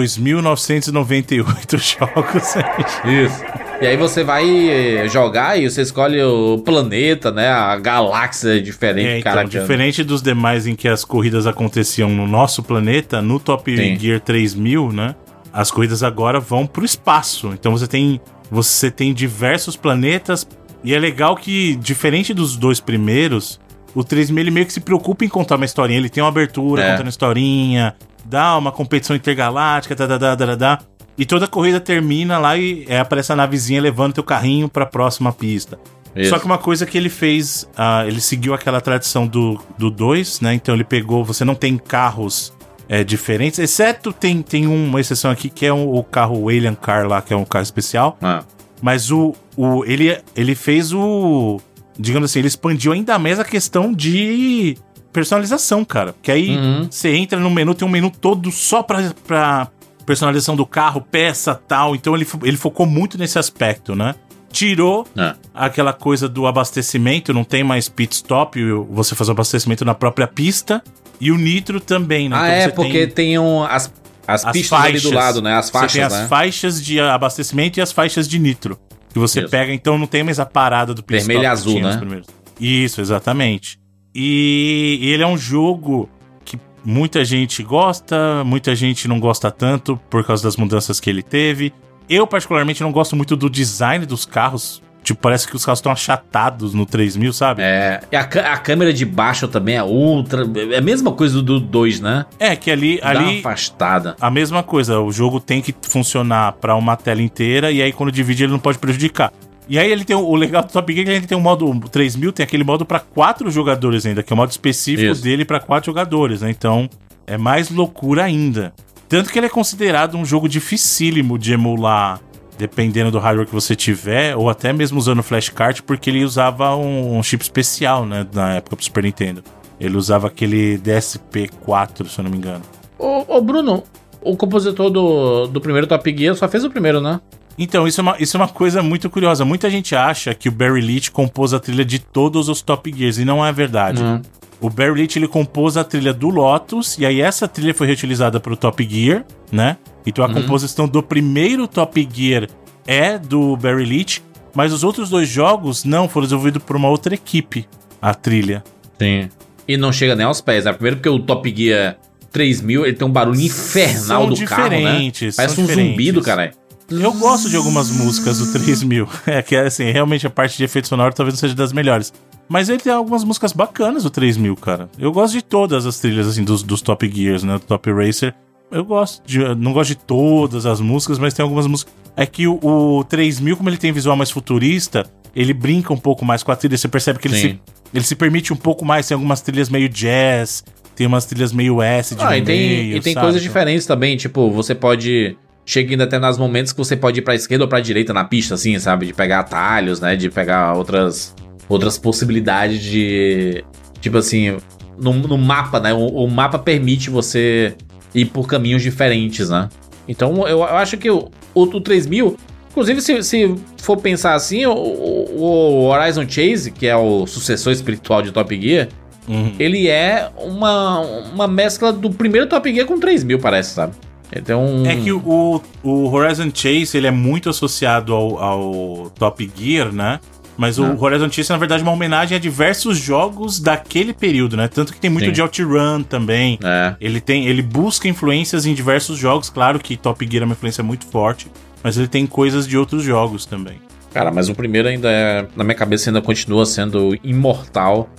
2.998 jogos. Isso. E aí você vai jogar e você escolhe o planeta, né? A galáxia diferente. Então, diferente dos demais em que as corridas aconteciam no nosso planeta, no Top Gear 3000, né? As corridas agora vão pro espaço. Então você tem diversos planetas. E é legal que, diferente dos dois primeiros, o 3000 ele meio que se preocupa em contar uma historinha. Ele tem uma abertura contando historinha, dá uma competição intergaláctica, e toda a corrida termina lá e aparece a navezinha levando teu carrinho pra próxima pista. Isso. Só que uma coisa que ele fez, ele seguiu aquela tradição do 2, né? Então ele pegou, você não tem carros diferentes, exceto tem uma exceção aqui que é o carro Alien Car lá, que é um carro especial. Mas ele fez digamos assim, ele expandiu ainda mais a questão de personalização, cara. Que aí você entra no menu, tem um menu todo só pra personalização do carro, peça e tal. Então ele focou muito nesse aspecto, né? Tirou aquela coisa do abastecimento, não tem mais pit stop, você faz o abastecimento na própria pista. E o nitro também, né? Então porque tem as pistas faixas ali do lado, né? As faixas, você tem as faixas de abastecimento e as faixas de nitro. Que você pega, então não tem mais a parada do pit stop. Vermelho e azul, né? Isso, exatamente. E ele é um jogo que muita gente gosta, muita gente não gosta tanto por causa das mudanças que ele teve. Eu, particularmente, não gosto muito do design dos carros. Tipo, parece que os carros estão achatados no 3000, sabe? E a câmera de baixo também é ultra... É a mesma coisa do 2, né? Que ali... Dá uma afastada. A mesma coisa. O jogo tem que funcionar pra uma tela inteira e aí quando divide ele não pode prejudicar. E aí ele tem o legal do Top Gear é que ele tem um modo 3000, tem aquele modo pra 4 jogadores ainda, que é o modo específico dele pra 4 jogadores, né? Então, é mais loucura ainda. Tanto que ele é considerado um jogo dificílimo de emular, dependendo do hardware que você tiver, ou até mesmo usando flashcard, porque ele usava um chip especial, né, na época pro Super Nintendo. Ele usava aquele DSP-4, se eu não me engano. Ô Bruno, o compositor do primeiro Top Gear só fez o primeiro, né? Então, isso é uma coisa muito curiosa. Muita gente acha que o Barry Leitch compôs a trilha de todos os Top Gears, e não é verdade. O Barry Leitch, ele compôs a trilha do Lotus, e aí essa trilha foi reutilizada para o Top Gear, né? Então a composição do primeiro Top Gear é do Barry Leitch, mas os outros 2 jogos não, foram desenvolvidos por uma outra equipe, a trilha. Sim. E não chega nem aos pés, né? Primeiro porque o Top Gear 3000, ele tem um barulho infernal do carro, né? Parece um zumbi do caralho. Eu gosto de algumas músicas do 3000. Que assim, realmente a parte de efeito sonoro talvez não seja das melhores. Mas ele tem algumas músicas bacanas, o 3000, cara. Eu gosto de todas as trilhas, assim, dos Top Gears, né? Do Top Racer. Eu não gosto de todas as músicas, mas tem algumas músicas... É que o 3000, como ele tem visual mais futurista, ele brinca um pouco mais com a trilha. Você percebe que ele se permite um pouco mais. Tem algumas trilhas meio jazz, tem umas trilhas meio acid no meio, e tem coisas diferentes também. Tipo, você pode... Chega ainda até nos momentos que você pode ir pra esquerda ou pra direita na pista, assim, sabe? De pegar atalhos, né? De pegar outras possibilidades de... Tipo assim, no mapa, né? O mapa permite você ir por caminhos diferentes, né? Então, eu acho que o 3000... Inclusive, se for pensar assim, o Horizon Chase, que é o sucessor espiritual de Top Gear, ele é uma mescla do primeiro Top Gear com o 3000, parece, sabe? Então... É que o Horizon Chase, ele é muito associado ao Top Gear, né? Mas o Horizon Chase, na verdade, é uma homenagem a diversos jogos daquele período, né? Tanto que tem muito de OutRun também. Ele busca influências em diversos jogos. Claro que Top Gear é uma influência muito forte, mas ele tem coisas de outros jogos também. Cara, mas o primeiro ainda na minha cabeça ainda continua sendo imortal.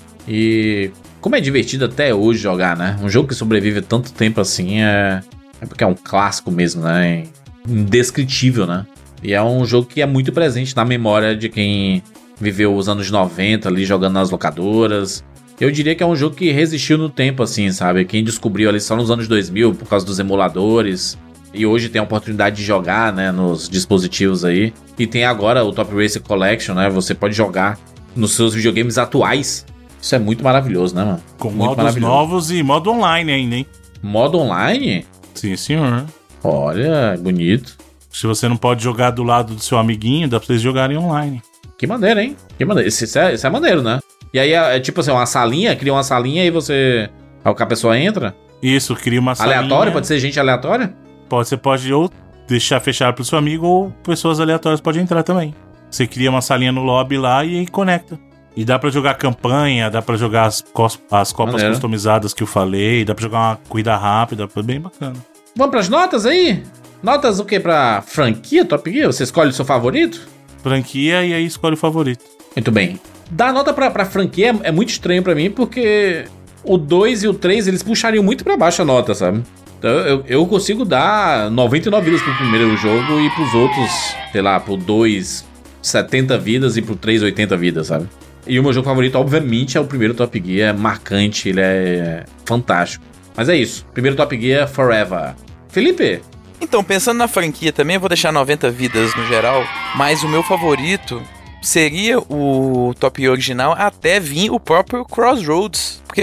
E como é divertido até hoje jogar, né? Um jogo que sobrevive tanto tempo assim é porque é um clássico mesmo, né? Indescritível, né? E é um jogo que é muito presente na memória de quem viveu os anos 90 ali jogando nas locadoras. Eu diria que é um jogo que resistiu no tempo, assim, sabe? Quem descobriu ali só nos anos 2000 por causa dos emuladores. E hoje tem a oportunidade de jogar, né? Nos dispositivos aí. E tem agora o Top Racer Collection, né? Você pode jogar nos seus videogames atuais. Isso é muito maravilhoso, né, mano? Com modos novos e modo online ainda, hein? Modo online? Sim, senhor. Olha, bonito. Se você não pode jogar do lado do seu amiguinho, dá pra vocês jogarem online. Que maneiro, hein? Que maneiro. Isso é maneiro, né? E aí é tipo assim, uma salinha, cria uma salinha e você... Aí a pessoa entra? Isso, cria uma salinha. Aleatória? Pode ser gente aleatória? Você pode ou deixar fechado pro seu amigo ou pessoas aleatórias podem entrar também. Você cria uma salinha no lobby lá e aí conecta. E dá pra jogar campanha, dá pra jogar as copas customizadas que eu falei, dá pra jogar uma corrida rápida, foi bem bacana. Vamos pras notas aí? Notas o quê? Pra franquia Top Gear? Você escolhe o seu favorito? Franquia e aí escolhe o favorito. Muito bem. Dar nota pra franquia é muito estranho pra mim, porque o 2 e o 3, eles puxariam muito pra baixo a nota, sabe? Então eu consigo dar 99 vidas pro primeiro jogo e pros outros, sei lá, pro 2, 70 vidas e pro 3, 80 vidas, sabe? E o meu jogo favorito, obviamente, é o primeiro Top Gear, é marcante, ele é fantástico. Mas é isso, primeiro Top Gear Forever. Felipe? Então, pensando na franquia também, eu vou deixar 90 vidas no geral, mas o meu favorito seria o Top Gear original até vir o próprio Crossroads, porque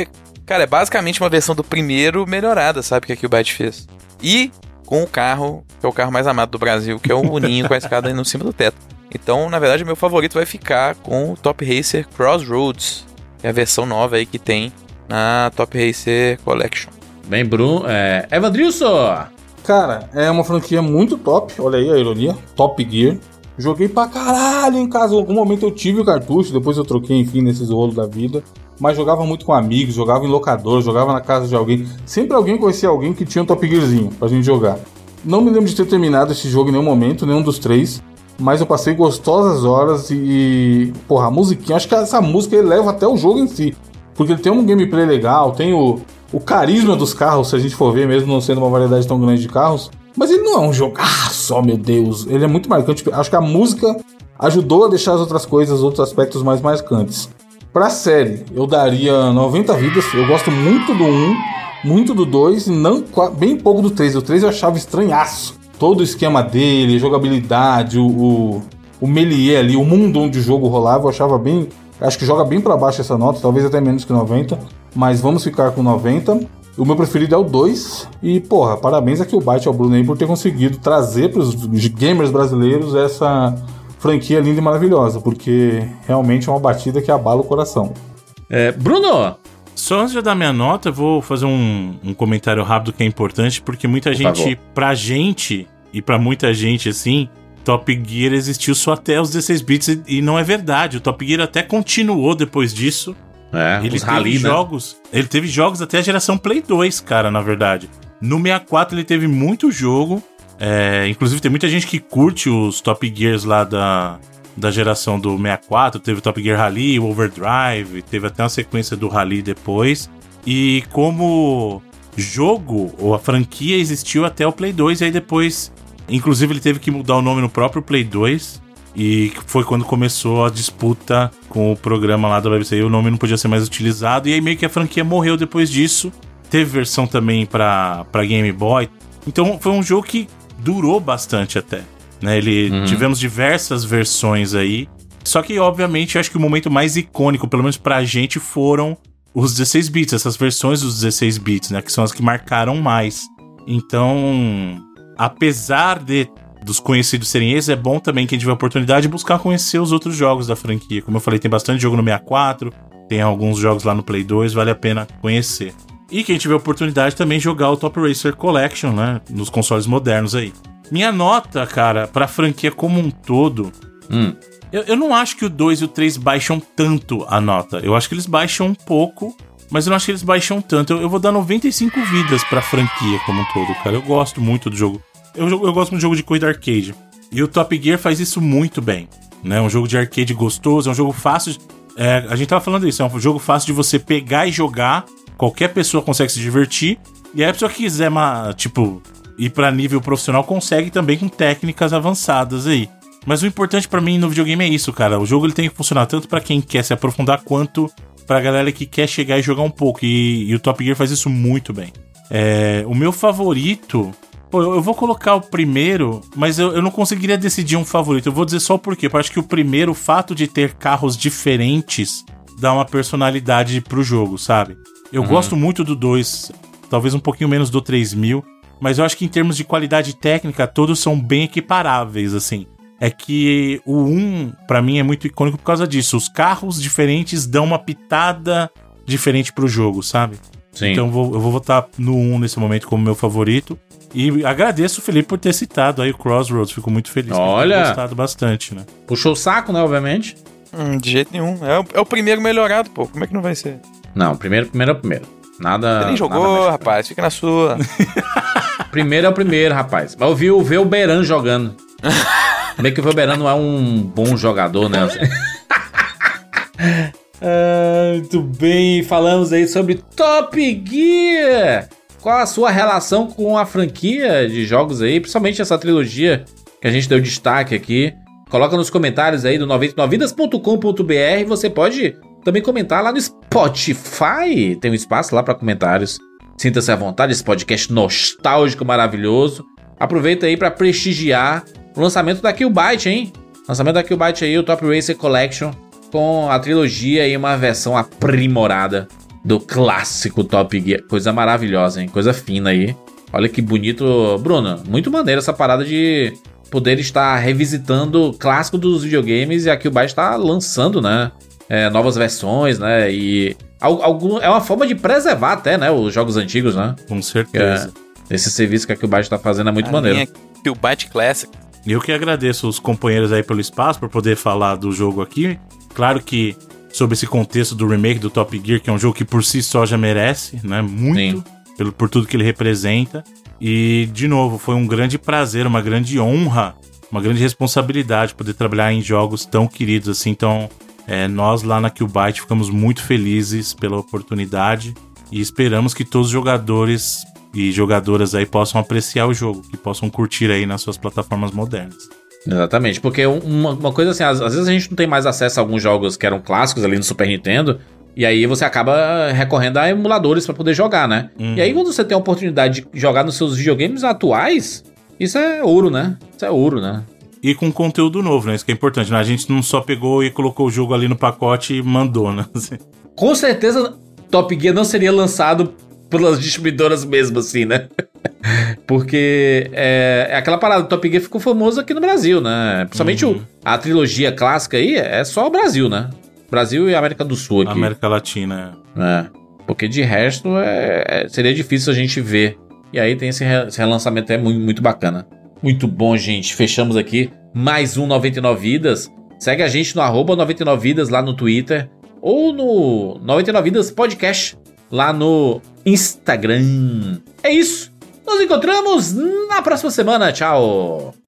Cara, é basicamente uma versão do primeiro melhorada, sabe, que a Killbyte fez. E com o carro, que é o carro mais amado do Brasil, que é o Uninho com a escada indo em cima do teto. Então, na verdade, o meu favorito vai ficar com o Top Racer Crossroads, que é a versão nova aí que tem na Top Racer Collection. Bem, Bruno. Evandrilson! Cara, é uma franquia muito top. Olha aí a ironia. Top Gear. Joguei pra caralho em casa. Em algum momento eu tive o cartucho, depois eu troquei, enfim, nesses rolos da vida. Mas jogava muito com amigos, jogava em locador, jogava na casa de alguém. Sempre alguém conhecia alguém que tinha um Top Gearzinho pra gente jogar. Não me lembro de ter terminado esse jogo em nenhum momento, nenhum dos três. Mas eu passei gostosas horas e... Porra, a musiquinha... Acho que essa música eleva até o jogo em si. Porque ele tem um gameplay legal, tem o carisma dos carros, se a gente for ver, mesmo não sendo uma variedade tão grande de carros. Mas ele não é um jogaço, meu Deus. Ele é muito marcante. Acho que a música ajudou a deixar as outras coisas, os outros aspectos mais marcantes. Pra série, eu daria 90 vidas. Eu gosto muito do 1, muito do 2 e bem pouco do 3. O 3 eu achava estranhaço. Todo o esquema dele, a jogabilidade, o melee ali, o mundo onde o jogo rolava, eu achava bem... Acho que joga bem pra baixo essa nota, talvez até menos que 90. Mas vamos ficar com 90. O meu preferido é o 2. E, porra, parabéns aqui ao Byte, ao Bruno aí, por ter conseguido trazer pros gamers brasileiros essa franquia linda e maravilhosa. Porque realmente é uma batida que abala o coração. Bruno! Só antes de eu dar minha nota, eu vou fazer um comentário rápido que é importante, porque muita gente, pra gente, e pra muita gente, assim, Top Gear existiu só até os 16 bits, e não é verdade. O Top Gear até continuou depois disso. Ele teve jogos, né? Ele teve jogos até a geração Play 2, cara, na verdade. No 64 ele teve muito jogo, inclusive tem muita gente que curte os Top Gears lá da geração do 64, teve o Top Gear Rally, o Overdrive, teve até uma sequência do Rally depois. E como jogo, ou a franquia existiu até o Play 2, e aí depois, inclusive ele teve que mudar o nome no próprio Play 2, e foi quando começou a disputa com o programa lá da BBC, e o nome não podia ser mais utilizado, e aí meio que a franquia morreu depois disso. Teve versão também pra Game Boy, então foi um jogo que durou bastante até. Né, tivemos diversas versões aí. Só que, obviamente, eu acho que o momento mais icônico, pelo menos pra gente, foram os 16 bits, essas versões dos 16 bits, né? Que são as que marcaram mais. Então, apesar dos conhecidos serem esses, é bom também quem tiver a oportunidade de buscar conhecer os outros jogos da franquia. Como eu falei, tem bastante jogo no 64, tem alguns jogos lá no Play 2, vale a pena conhecer. E quem tiver a oportunidade também jogar o Top Racer Collection, né? Nos consoles modernos aí. Minha nota, cara, pra franquia como um todo... Eu não acho que o 2 e o 3 baixam tanto a nota. Eu acho que eles baixam um pouco, mas eu não acho que eles baixam tanto. Eu vou dar 95 vidas pra franquia como um todo, cara. Eu gosto muito do jogo. Eu gosto muito de jogo de corrida arcade. E o Top Gear faz isso muito bem. Né? Um jogo de arcade gostoso, é um jogo fácil... a gente tava falando isso, é um jogo fácil de você pegar e jogar. Qualquer pessoa consegue se divertir. E aí a pessoa que quiser, ir pra nível profissional, consegue também com técnicas avançadas aí. Mas o importante pra mim no videogame é isso, cara. O jogo ele tem que funcionar tanto pra quem quer se aprofundar, quanto pra galera que quer chegar e jogar um pouco. E o Top Gear faz isso muito bem. O meu favorito... eu vou colocar o primeiro, mas eu não conseguiria decidir um favorito. Eu vou dizer só o porquê. Eu acho que o primeiro, o fato de ter carros diferentes, dá uma personalidade pro jogo, sabe? Eu gosto muito do 2, talvez um pouquinho menos do 3000, mas eu acho que em termos de qualidade técnica, todos são bem equiparáveis, assim. É que o 1, pra mim, é muito icônico por causa disso. Os carros diferentes dão uma pitada diferente pro jogo, sabe? Sim. Então eu vou votar no 1 nesse momento como meu favorito. E agradeço o Felipe por ter citado aí o Crossroads. Fico muito feliz. Olha! Ter gostado bastante, né? Puxou o saco, né, obviamente? De jeito nenhum. É o primeiro melhorado, pô. Como é que não vai ser? Não, primeiro é o primeiro. Nada. Você nem jogou, rapaz. Fica na sua. Primeiro é o primeiro, rapaz. Mas eu vi o Beran jogando. Meio que o Beran não é um bom jogador, né? Muito bem. Falamos aí sobre Top Gear. Qual a sua relação com a franquia de jogos aí? Principalmente essa trilogia que a gente deu destaque aqui. Coloca nos comentários aí do 99vidas.com.br. Você pode também comentar lá no Spotify. Tem um espaço lá para comentários. Sinta-se à vontade, esse podcast nostálgico maravilhoso. Aproveita aí para prestigiar o lançamento da Killbyte, hein? Lançamento da Killbyte aí, o Top Racer Collection, com a trilogia e uma versão aprimorada do clássico Top Gear. Coisa maravilhosa, hein? Coisa fina aí. Olha que bonito. Bruno, muito maneiro essa parada de poder estar revisitando o clássico dos videogames, e a Killbyte está lançando, né? Novas versões, né? E é uma forma de preservar até, né? Os jogos antigos, né? Com certeza. Esse serviço que a Killbyte está fazendo é muito maneiro. Killbyte Classic. Eu que agradeço os companheiros aí pelo espaço por poder falar do jogo aqui. Claro que sobre esse contexto do remake do Top Gear, que é um jogo que por si só já merece, né? Muito, por tudo que ele representa. E, de novo, foi um grande prazer, uma grande honra, uma grande responsabilidade poder trabalhar em jogos tão queridos assim. Então, nós lá na Killbyte ficamos muito felizes pela oportunidade e esperamos que todos os jogadores e jogadoras aí possam apreciar o jogo, que possam curtir aí nas suas plataformas modernas. Exatamente, porque uma coisa assim, às vezes a gente não tem mais acesso a alguns jogos que eram clássicos ali no Super Nintendo, e aí você acaba recorrendo a emuladores pra poder jogar, né? E aí quando você tem a oportunidade de jogar nos seus videogames atuais, isso é ouro, né? Isso é ouro, né? E com conteúdo novo, né? Isso que é importante, né? A gente não só pegou e colocou o jogo ali no pacote e mandou, né? Com certeza Top Gear não seria lançado pelas distribuidoras mesmo, assim, né? Porque aquela parada do Top Gear ficou famoso aqui no Brasil, né? Principalmente a trilogia clássica aí é só o Brasil, né? Brasil e América do Sul aqui. América Latina, porque de resto seria difícil a gente ver. E aí tem esse relançamento, muito, muito bacana. Muito bom, gente. Fechamos aqui mais um 99 Vidas. Segue a gente no @99vidas lá no Twitter, ou no 99 Vidas Podcast lá no Instagram. É isso. Nos encontramos na próxima semana. Tchau.